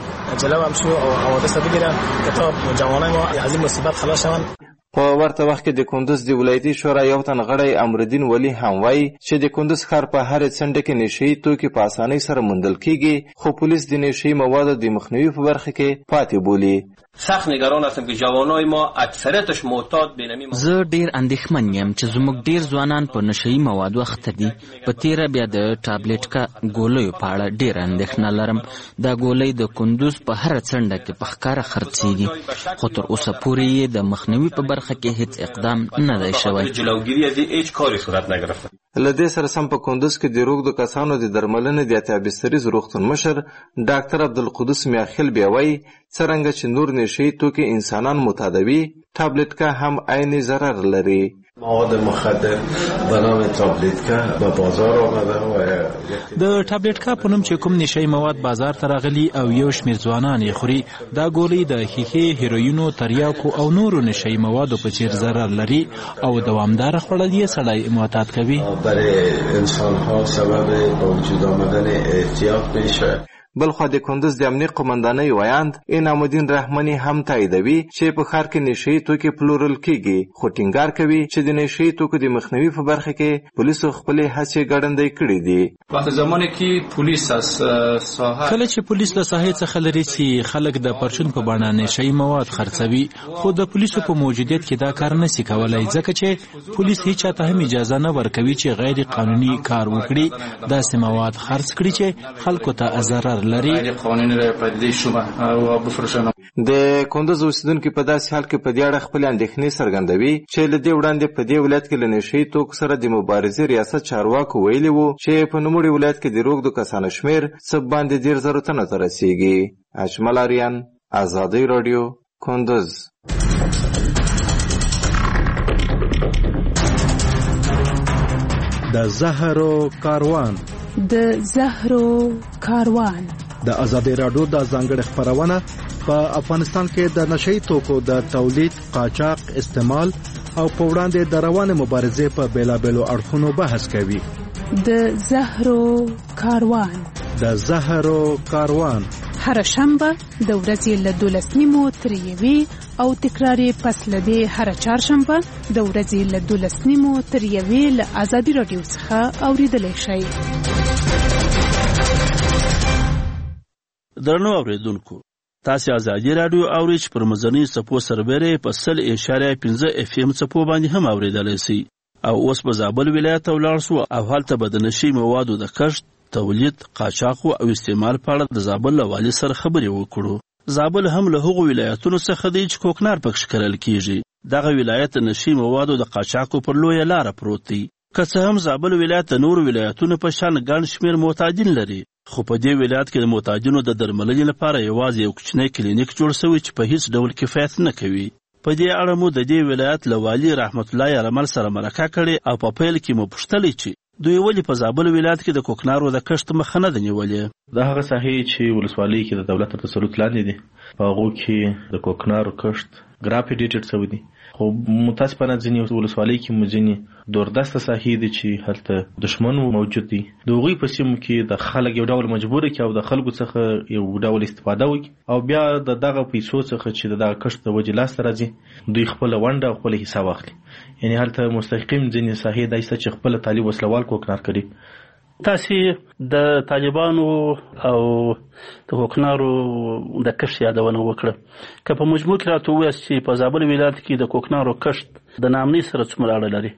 په ورته وخت کې د کندوز د ولایتي شورا یو تن غړی امرالدین ولی هم وایي چې د کندوز ښار په هرې څنډه کې نشهیي توکي په اسانۍ سره موندل کیږي خو پولیس د نشهیي موادو د مخنیوي په برخه کې پاتې بولي. سخت نگران هستم که جوانای ما اکثریتش معتاد بینمی ما. زه ډیر اندېښمن یم چې زموږ ډیر ځوانان په نشهیي موادو اخته دي. په تیره بیا د ټابلیټ کا ګولیو په اړه ډیر اندېښنه لرم. دا ګولۍ د کندوز په هر څنډه کې په ښکاره خرڅېږي، خو تر اوسه پورې یې د مخنیوي په برخه کې هیڅ اقدام نه دی شوی. جلوگیری از هیچ کاری صورت نگرفته. له دې سره سم په کندوز کې د روږدو کسانو د درملنې د اتیابستریز روغتون مشر ډاکټر عبدالقدوس میاخیل بیا وایي څرنګه چې نور نشهیي توکي انسانان متادوي، ټابلیټ کا هم عین ضرر لري. مواد مخدر به نام تابلیت کا به بازار آمده و د ټابلیټ کا په نوم چې کوم نشهیي مواد بازار ته راغلي او یو شمېر ځوانان یې خوري، دا ګولۍ د ښیښې، هیروینو، تریاکو او نورو نشهیي موادو په څېر ضرر لري او دوامداره خوړل یې سړی معتاد کوي. برای انسانها سبب با وجود آمدن احتیاط میشه. بلخوا د کندوز د امنیه قمندانۍ ویاند انعام الدین رحماني هم تاییدوي چې په ښار کې نشهیي توکي پلورل کیږي، خو ټینګار کوي چې د نشهیي توکو د مخنیوي په برخه کې پولیسو خپلې هڅې ګړندۍ کړې دي. وقت زمانی کې پولیس از ساحه کله چې پولیس له ساحې څخه لري چې خلک د پرچون په بڼه نشهیي مواد خرڅوي، خو د پولیسو په موجودیت کې دا کار نشي کولای، ځکه چې پولیس هیڅ چاته هم اجازه نه ورکوي چې غیر قانوني کار وکړي، داسې مواد خرڅ کړي چې خلکو ته ضرر لري. د کندوز اوسیدونکي په داسې حال کې په دې اړه خپل اندېښنې څرګندوي چې له دې وړاندې په دې ولایت کې له نشهیي توکو سره د مبارزې ریاست چارواکو ویلي وو چې په نوموړي ولایت کې د روږدو کسانو شمېر څه باندې ډېر زرو تنو ته رسیږي. اجمل آریان، ازادي راډیو، کندوز. د زهرو کاروان د زهرو کاروان د ازادي راډیو د ځانګړي خبرونه په افغانستان کې د نشهیي توکو د تولید، قاچاق، استعمال او په وړاندې د روانې مبارزې په بیلابیلو اړخونو بحث کوي. د زهرو کاروان د زهرو کاروان هر شنبه د ورځې له دولس نیمو تر یوې او تکراري پس له دې هر چهارشنبه د ورځې له دولس نیمو تر یوې له ازادي راډیو څخه اوریدلی شئ. درنو اوریدونکو، تاسو ازادي راډیو اورئ چې پر مزنی سپو سربېره په سل اشاریه پنځه اف ام سپو باندې هم اوریدلی شئ. او اوس په زابل ولایت ولاړ شو او هلته به د نشهیي موادو د کښت، تولید، قاچاق او استعمال په اړه د زابل له والي سره خبرې وکړو. زابل هم له هغو ولایتونو څخه دی چې کوکنار پکښ کرل کیږي. دغه ولایت د نشهیي موادو د قاچاقو پر لویه لاره پروت دی. که څه هم زابل ولایت د نورو ولایتونو په شان ګڼ شمېر معتادین لري، خو په دې ولایت کې د معتادینو د درملنې لپاره یوازې یو کوچنی کلینیک جوړ شوی چې په هیڅ ډول کفایت نه کوي. په دې اړه مو د دې ولایت له والي رحمت الله یارمل سره مرکه کړې او په پیل کې مو پوښتلې چې دوی ولې په زابل ولایت کې د کوکنارو د کښت مخه نه ده نیولې. دا هغه ساحې چې ولسوالۍ کې د دولت تر تسلط لاندې دي، په هغو کې د کوکنارو کښت ګراپیډیټډ شوی دی، خو متاسفانه ځینې ولسوالۍ کې مو ځینې دوردسته ساحې دي چې هلته دښمن موجود دي. د هغوی په سیمو کې د خلک یو ډول مجبوره کړي او د خلکو څخه یو ډول استفاده وکړي او بیا د دغه پیسو څخه چې د دغه کښت د وجې لاسته راځي دوی خپله ونډه او خپله حصه واخلي. یعنې هلته مستحقیم ځینې ساحې داسې چې خپله طالب وسلوال کوکنار کړي. تاسې د طالبانو او د کوکنارو د کښت یادونه وکړه، که په مجموع کې راته ووایاست چې په زابل ولایت کې د کوکنارو کښت د ناامنۍ سره څومره اړه لري؟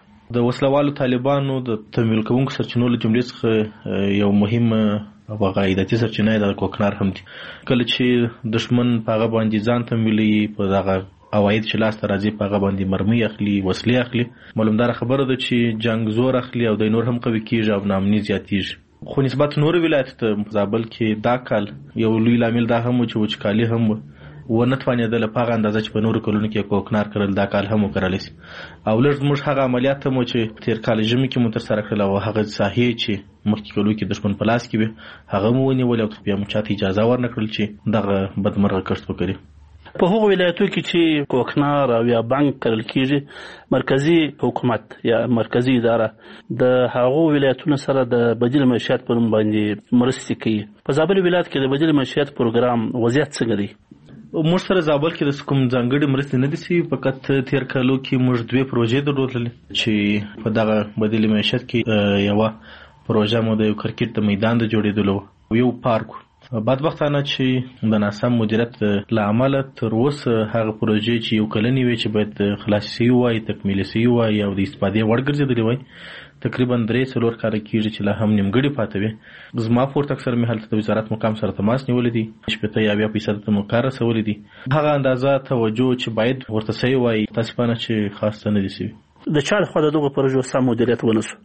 د وسلوالو طالبانو د تمویل کوونکو سرچینو له جملې څخه یو مهمه او عایداتي سرچینه د کوکنار هم دي. کله چې دښمن په هغه باندې ځان تمویلوي، په دغه عواید چې لاسته راځي په هغه باندې مرمۍ اخلي، وسلې اخلي، معلومداره خبره ده چې جنګ زور اخلي او د نور هم قوي کېږي او ناامني زیاتېږي. خو نسبت نورو ولایتو ته زابل کې دا کال یو لوی لامل دا هم و چې وچکالي هم ونه توانېدله په هغه اندازه چې په نورو کلونو کې کوکنار کرل دا کال هم وکرلی شي. او لږ زموږ هغه عملیات هم و چې تېر کال ژمي کې مو ترسره کړل او هغه ساحې چې مخکې کلو کې دښمن په لاس کې وي هغه مو ونیول او بیا مو چاته اجازه ورنه کړل چې دغه بدمرغه کښت وکړي. په هغو ولایتو کې چې کوکنار او یا بانک کرل کیږي، مرکزی حکومت یا مرکزی اداره د هغو ولایتونو سره د بدیل معیشت په نوم باندې مرستې کوي. په زابل ولایت کې د بدیل معیشت پروګرام وضعیت څنګه دی؟ موږ سره زابل کې د کوم ځانګړې مرستې نه دي شوي، فقط تېر کالو کې موږ دوې پروژې درلودلې چې په دغه بدیل معیشت کې یوه پروژه مو د یو کرکټ د میدان د جوړېدلو، یو پارک بدبختانه چې د ناسم مدیریت له امله تر اوسه هغه پروژې چې یو کلنې وي چې باید خلاص شي وای تکمیل شي وای او د استفادې وړ ګرځېدلې وای تقریبا درې څلور کاله کېږي چې لا هم نیمګړې پاتې وي. زما پورته اکثر مې هلته د وزارت مقام سره تماس نیولی دی، شپېته یا اویا فیصده ته مو کار رسولی دی. هغه اندازه توجه چې باید ورته سوی وای متاسفانه چې خاص څه نه دي سوي. د چا لخوا د دغو پروژو سم مدیریت ونه سو؟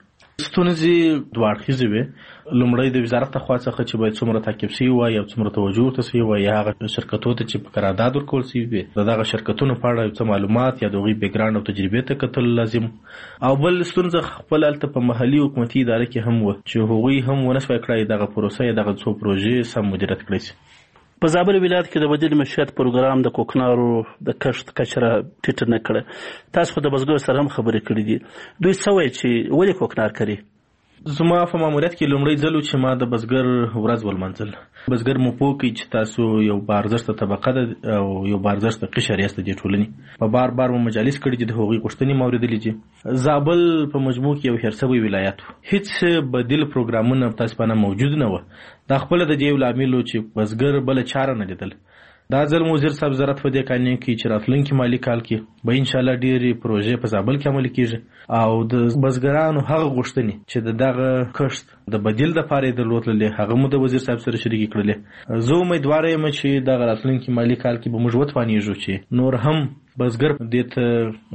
ستونزې دوه اړخیزې وې. لومړی د وزارت لخوا څخه چې باید څومره تعقیب سوي وای او څومره توجه ورته سوي وای، هغه شرکتونو ته چې په قرارداد ورکول سوي وي د دغه شرکتونو په اړه څه معلومات یا د هغوی بیکګراونډ او تجربې ته کتل لازم. او بل ستونزه خپل هلته په محلي حکومتي اداره کې هم وه چې هغوی هم ونه سوی کړی دغه پروسه یا دغه څو پروژې سم مدیریت کړی شي. په زابل ولایت کې د بدیل معیشت پروګرام د کوکنارو د کښت کچره ټیټه نه کړه. تاسو خو د بزګر سره هم خبرې کړې دي، دوی څه وایي چې ولې کوکنار کوي؟ زما په ماموریت کې لومړی ځل چې ما د بزګر ورځ ولمانځل. بزګر مو پوه کړي چې تاسو یو بارزښته طبقه ده او یو بارزښته قشر یاست د دې ټولنې. په بار بار مو مجالس کړي چې د هغوی غوښتنې مو اورېدلې چې زابل په مجموع کې یو هېر سوی ولایت و، هېڅ بدیل پروګرامونه متاسفانه موجود نه وه. دا خپله د دې یو لامل و چې بزګر بله چاره نه لیدل. دا ځل مو وزیر صاحب زراعت په دې قانون کې چې راتلونکي مالي کال کې به انشاءالله ډېرې پروژې په زابل کې عملي کېږي او د بزګرانو هغه غوښتنې چې د دغه کښت د بدیل دپاره یې درلودلې هغه مو د وزیر صاحب سره شریکې کړلې. زه امیدواره یم چې دغه راتلونکي مالي کال کې به موږ وتوانېږو چې نور هم بزګر دې ته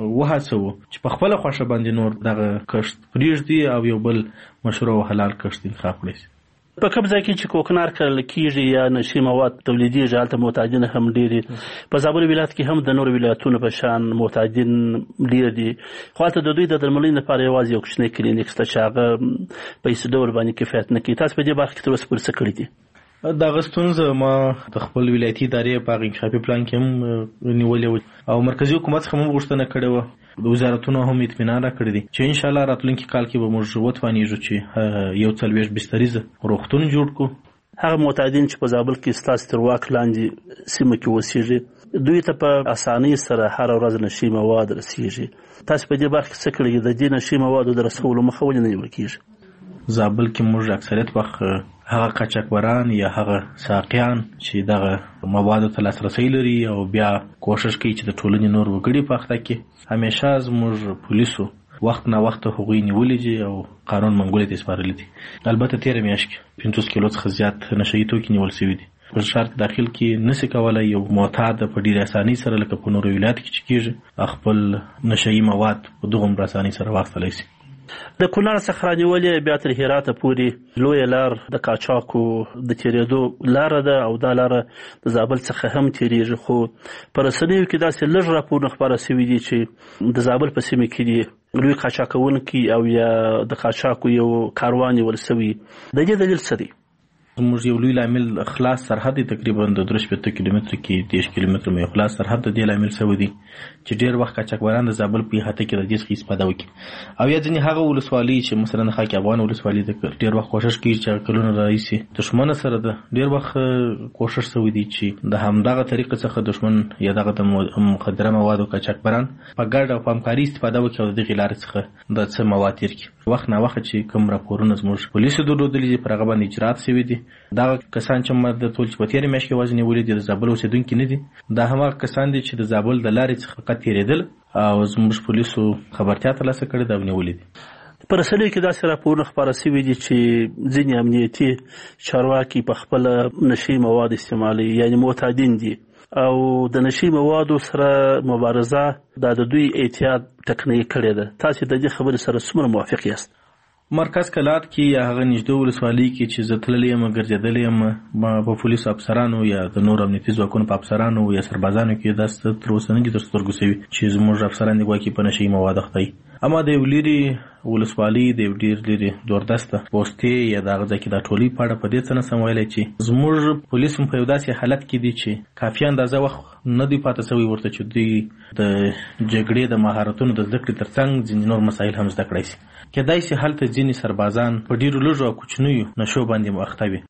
وهڅوو چې په خپله خوښه باندې نور دغه کښت پرېږدي او یو بل مشروع او حلال کښت انتخاب کړی شي. په کوم ځای کې چې کوکنار کرل کېږي یا نشي مواد تولیدېږي هلته محتاجین هم ډېر دي. په زابل ولایت کې هم د نورو ولایتونو په شان محتاجین ډېر دي، خو هلته د دوی د درملنې لپاره یوازې یو کوچنی کلینیک شته چې هغه پیسې ډول باندې کفایت نه کوي. تاسو په دې برخه کې تر اوسه پورې څه کړي دي؟ دغه ستونزه ما د خپل ولایتي ادارې په هغه انکشافي پلان کې هم نیولې وه او مرکزي حکومت څخه هم غوښتنه کړې وه، د وزارتونو هم اطمینان راکړی دی چې انشاءالله راتلونکي کال کې به موږ وتوانېږو چې یو څلوېښت بستریزه روغتون جوړ کړو. هغه معتادین چې په زابل کې ستاسو تر واک لاندې سیمه کې اوسېږي دوی ته په اسانۍ سره هره ورځ نشي مواد رسېږي. تاسو په دې برخه کې څه کړي د دې نشي موادو د رسولو مخه ولې نه نیول کېږي؟ زابل کې موږ اکثریت وخت هغه قاچاقبران یا هغه ساقیان چې دغه موادو ته لاسرسی لري او بیا کوشش کوي چې د ټولنې نور وګړي په اخته کې همیشه زموږ پولیسو وخت نه وخت هغوی نیولي دي او قانون منګولې ته سپارلي دي. البته تېره میاشت کې پنځوس کیلو څخه زیات نشه یي توکي نیول سوي دي. په ښار کې داخل کې نسي کولی یو معتاد په ډېرې اسانۍ سره لکه په نورو ولایاتو کې چې کېږي خپل نشه یي مواد په دغومره اسانۍ سره واخیستلی شي. د کونړ څخه رانیولې بیا تر هراته پورې لویه لار د قاچاقو د تېرېدو لاره ده او دا لاره د زابل څخه هم تېرېږي، خو په رسنیو کې داسې لږ راپورونه خپاره سوي دي چې د زابل په سیمه کې دي لوی قاچاقونکي او یا د قاچاقو یو کاروان نیول سوي. د دې دلیل څه دی؟ موږ یو لوی لامل خلاص سرحد دی، تقریبا د درې شپېته کیلومتره کې دېرش کیلومتره مو یو خلاص سرحد د دې لامل سوی دی چې ډېر وخت قاچاقبران د زابل په احاطه کې د دې څخه استفاده وکړي. او یا ځینې هغه ولسوالۍ چې مثلا خاک افغان ولسوالۍ د ډېر وخت کوشش کوي چې کلونه راهیسې دښمن سره د ډېر وخت کوشش سوی دی چې د همدغه طریقې څخه دښمن یا دغه د مخدره موادو قاچاقبران په ګډه او په همکاري استفاده وکړي او د دغې لارې څخه د څه مواد تېر کړي. وخت نه وخت چې کوم راپورونه زموږ پولیسو درلودلي دي پر هغه باندې اجرات سوي دي. دغه کسان چې ما د ټول چې په تېرې میاشت کې یوازې نیولي دي د زابل اوسېدونکي نه دي، دا هماغه کسان دي چې د زابل د لارې څخه فقط تېرېدل او زموږ پولیسو خبرتیا ترلاسه کړې ده او نیولي دي. په رسنیو کې داسې راپورونه خپاره سوي دي چې ځینې امنیتي چارواکي په خپله نشي مواد استعمالوي، یعنې معتادین دي او د نشي موادو سره مبارزه دا د دوی احتیاط ټکنۍ کړې ده. تاسو د دې خبرې سره څومره موافق یاست؟ مرکز کلات کې یا هغه نږدې ولسوالۍ کې چې زه تللی یم ګرځېدلی یم په پولیسو افسرانو یا د نور امنیتي ځواکونو په افسرانو یا سربازانو کې دا څه تر اوسه نه دي تر سترګو سوي چې زموږ افسران دي ګواکې په نشه یي مواد اخته وي. اما د یو لرې ولسوالۍ د یو ډېر لرې دوردسته پوستې یا د هغه ځای کې دا ټولۍ په اړه په دې څه نه سم ویلی چې زموږ پولیس هم په یو داسې حالت کې دي چې کافي اندازه وخت نه دی پاته سوی ورته چې دوی د جګړې د مهارتونو د زده کړې تر څنګ ځینې نور مسایل هم زده کړی شي. کېدای شي هلته ځینې سربازان په ډېرو لږو او کوچنیو نشو باندې مخته وي.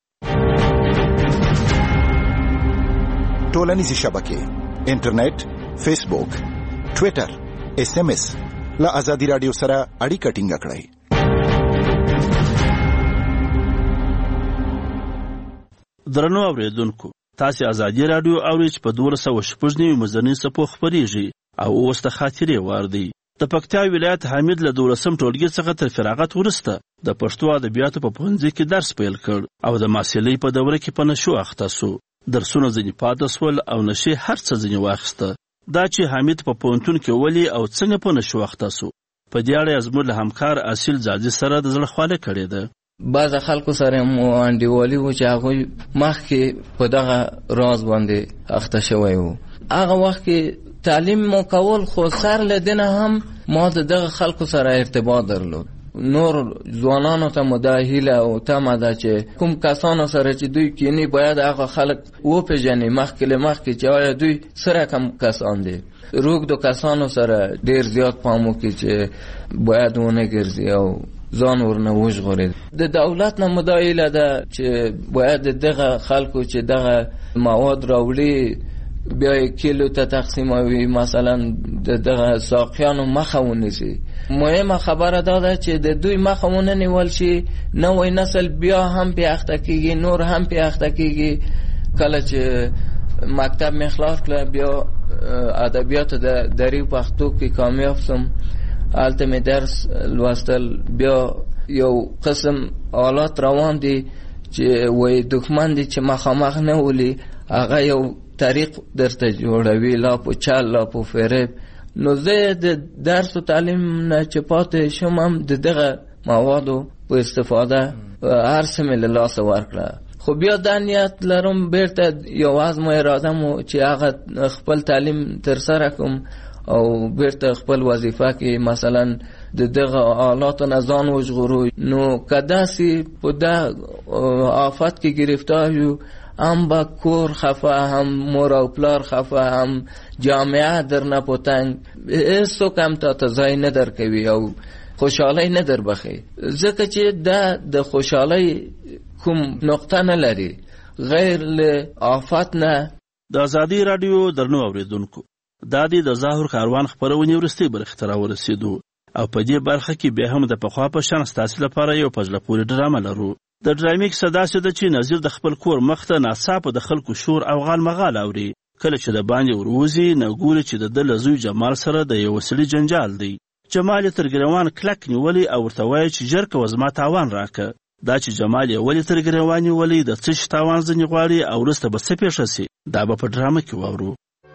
ټولنیزې شبکې انټرنیټ، فیسبوک، ټویټر، اس ام اس له ازادي راډیو سره اړیکه ټینګه کړئ. درنو اوریدونکو، تاسو ازادي رادیو اورئ چې په دولس سوه شپږ نوي مزني څپو خپرېږي او اوس د خاطرې وار دی. د پکتیا ولایت حامد له دولسم ټولګي څخه تر فراغت وروسته د پښتو ادبیاتو په پوهنځي کې درس پیل کړ او د محصلۍ په دوره کې په نشو اخته سو. درسونه ځینې پاته سول او نشې هر څه ځینې واخیسته. دا چې حامد په پوهنتون کې ولې او څنګه په نشو اخته سو، په دې اړه زموږ له همکار اصیل زادي سره د زړه خواله کړې ده. بعض خلکو سره مو انډیوالي و چې هغوی مخکې په دغه راز باندې اخته شوی و. هغه وخت کې تعلیم مو کول، خو سر له دې نه هم ما د دغه خلکو سره ارتباط درلود. نور ځوانانو ته مو دا هیله او تمه ده چې کوم کسانو سره چې دوی کینی باید هغه خلک وپېژني مخکې له مخکې چې آیا دوی سره کم کسان دي. روږدو کسانو سره ډېر زیات پام وکړي چې باید ونه ګرځي او ځان ورنه وژغوري. د دولت نه مو دا هیله ده چې باید دغه خلکو چې دغه مواد راوړي بیا یې کیلو ته تقسیموي، مثلا د دغه ساقیانو مخه ونیسي. مهمه خبره دا ده چې د دوی مخه ونه نیول شي، نوی نسل بیا هم پې اخته کېږي، نور هم پې اخته کېږي. کله چې مکتب مې خلاص کړه بیا ادبیاتو د دری پښتو کې کامیاب سم. هلته مې درس لوستل، بیا یو قسم آلات روان دي چې وایي دښمن دي چې مخامخ نه ولي، هغه یو طریق درته جوړوي، لا په چل لا په فریب. نو زه د درس و تعلیم نه چې پاتې شم هم د دغه موادو په استفاده هر څه مې له لاسه ورکړه. خو بیا دا نیت لرم بیرته یو عزم و اراده مو چې هغه خپل تعلیم ترسره کوم او بیرته خپل وظیفه کې مثلا د دغه آلاتو نه ځان وژغورو. نو که داسې په دا آفت کې گرفتار یو، هم با کور خفه، هم مور او پلار خفه، هم جامعه در نه پتنگ، هیڅوک هم تا ته ځای نه درکوي او خوشحالۍ نه در بخي، ځکه چې دا د خوشحالۍ کوم نقطه نه لري غیر له آفت نه. د ازادي رادیو درنو اوریدونکو، دا د ظاهر کاروان خپرونې وروستۍ برخې ته راورسېدو او په دې برخه کې بیا هم د پخوا په شان ستاسو لپاره یو په زړه پورې ډرامه لرو. د ډرامې کیسه داسې ده چې نظیر د خپل کور مخ ته ناڅاپه د خلکو شور او غال مغال اوري. کله چې د باندې وروځي نه ګوري چې د ده له زوی جمال سره د یوه سړي جنجال دی. جمال یې تر ګریوان کلک نیولی او ورته وایي چې ژر کوه زما تاوان راکه. دا چې جمال یې ولې تر ګریوان نیولی، د څه شي تاوان ځینې غواړي او وروسته به څه پېښه سي، دا به په ډرامه کې واورو.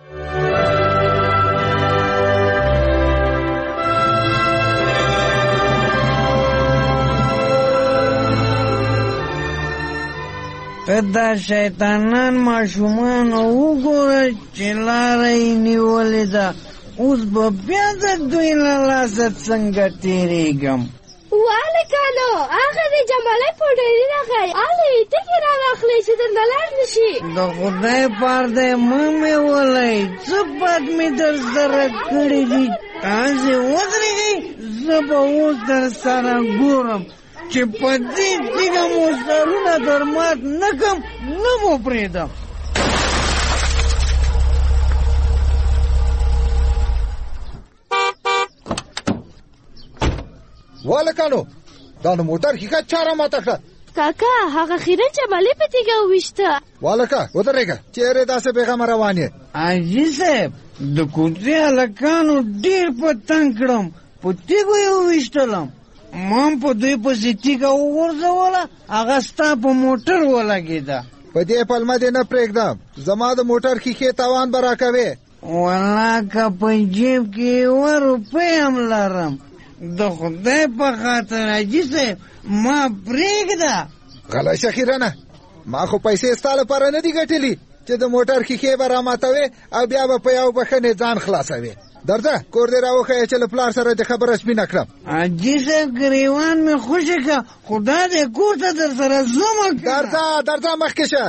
ته دا شیطانان ماشومان وګوره چې لاره یې نیولې ده، اوس به بیا د دوی له لاسه څنګه تېرېږم. والکانو هغه د جمالۍ پوډري راغی، هلې ټکې را واخلئ چې درنه لاړ نه شي. د خدای پار دی مه مې ولئ، څه بد مې در سره کړي دي. تاسې ودرېږئ، زه به اوس در سره ګورم چې په دې تیږه مو سرونه در مات نه کړم، نه مو پرېږدم. والکانو دا نو موټر ښیښه چا را ماته کړه؟ کاکا هغه خیرن جمالۍ په تیږه وویشته. والکه ودرېږه، چېرې داسې بېغمه روان یې؟ حاجي صاحب د کوڅې هلکانو ډېر په تنګ کړم، په تیږو یې وویشتلم. ما هم په دوی پسې تیږه وغورځوله، هغه ستا په موټر ولګېده. په دې پلمه دې نه پرېږدم، زما د موټر ښیښې تاوان به راکوې. والله که په جیب کې یوه روپۍ هم لرم، د خدای په خاطر حاجي صاحب ما پرېږده. غلی شه خیرنه، ما خو پیسې ستا لپاره نه دي ګټلي چې د موټر ښیښې به راماتوې او بیا به په یو بښنې ځان خلاصوې. درځه کور دې راوښیه چې له پلار سره د خبره سپینه کړم. حاجي صاحب ګریوان مې خوشې کړه، خدا دې کور ته در سره زومه کړه. درځه درځه مخکې شه.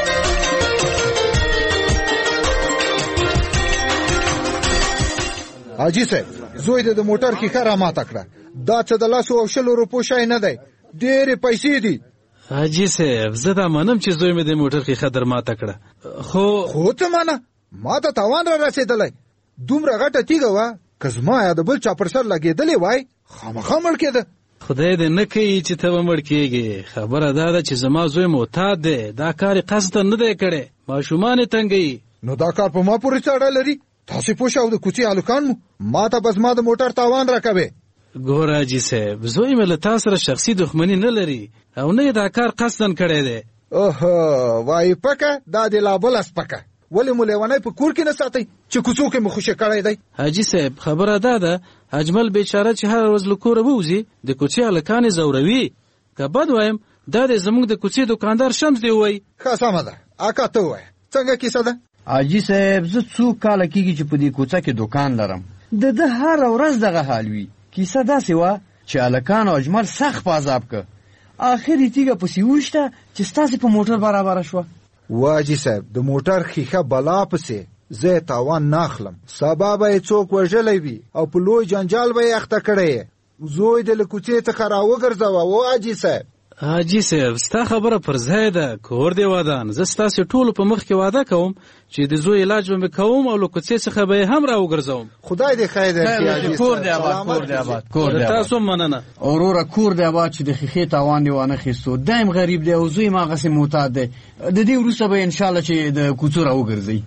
حاجي صاحب زوی دې د موټر ښیښه راماته کړه، دا څه د لسو او شلو روپو شی نه دی، ډېرې پیسې دي. حاجي صاحب زه دا منم چې زوی مې د موټر ښیښه در ماته کړه، خو خو څه منه، ما ته تاوان را رسېدلی. دومره غټه تیږه وه، که زما یا د بل چا پر سر لګېدلې وای خامخا مړ کېده. خدای دې نه کوي چې ته به مړ کېږې. خبره دا ده چې زما زوی معتاد دی، دا کار یې قصدا نه دی کړی، ماشومان یې تنګوي. نو دا کار په ما پورې څه اړه لري؟ تاسې پوه شئ او د کوڅې هلکان مو ما ته به زما د موټر تاوان راکوې. ګوره حاجي صاحب، زوی مې له تا سره شخصي دښمني نه لري او نه یې دا کار قصدا کړی دی. اوهو وایي پکه دا د لا بله سپکه، ولې مو لیونی په کور کې نه ساتئ چې کوڅو کې مو خوشې کړی دی؟ حاجي صاحب خبره دا ده، اجمل بیچاره چې هره ورځ له کوره ووځي د کوڅې هلکان یې ځوروي. که بد وایم دا دی زموږ د کوڅې دوکاندار شمس دی ووایي. ښه سمه ده، اکا ته ووایه څنګه کیسه ده؟ حاجي صاحب زه څو کاله کېږي چې په دې کوڅه کې دوکان لرم، د ده هره ورځ دغه حال وي. کیسه داسې وه چې هلکان او اجمل سخت په عذاب که، آخر یې تیږه پسې وویشته چې ستاسې په موټر برابره شوه. واجي صاحب د موټر ښیښه بلا پسې زه یې تاوان نه اخلم، سبا به یې څوک وژلی وي او په لوی جنجال به یې اخته کړی یې. زوی دې له کوڅې څخه راوګرځوه و حاجي صاحب. حاجي صاحب ستا خبره پر ځای ده، کور دې ودان. زه ستاسې ټولو په مخ کې واده کوم چې د زوی علاج به مې کوم او له کوڅې څخه به یې هم راوګرځوم. خدای دې خیر درکړي. کور دې آباد، کور دې آباد، کور دې آباد. تاسو مننه وروره، کور دې آباد چې د ښیښې تاوان دې وانه خیستو. دایم غریب دی او زوی هم هغسې معتاد دی. د دې وروسته به انشاءالله چې د کوڅو راوګرځئ.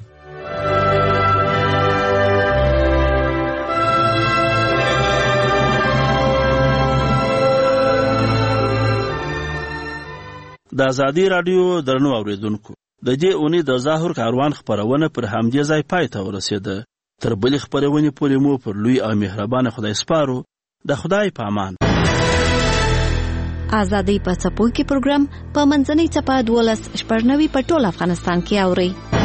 د ازادي راډیو درنو اوریدونکو، د دې اونۍ د ظاهر کاروان خپرونه پر همدې ځای پای ته ورسېده. تر بلې خپرونې پورې مو پر لوی او مهربانه خدای سپارو. د خدای په امان. ازادي په څپو کې پروګرام په منځنۍ څپه دولس شپږ نوي په ټول افغانستان کې اوري.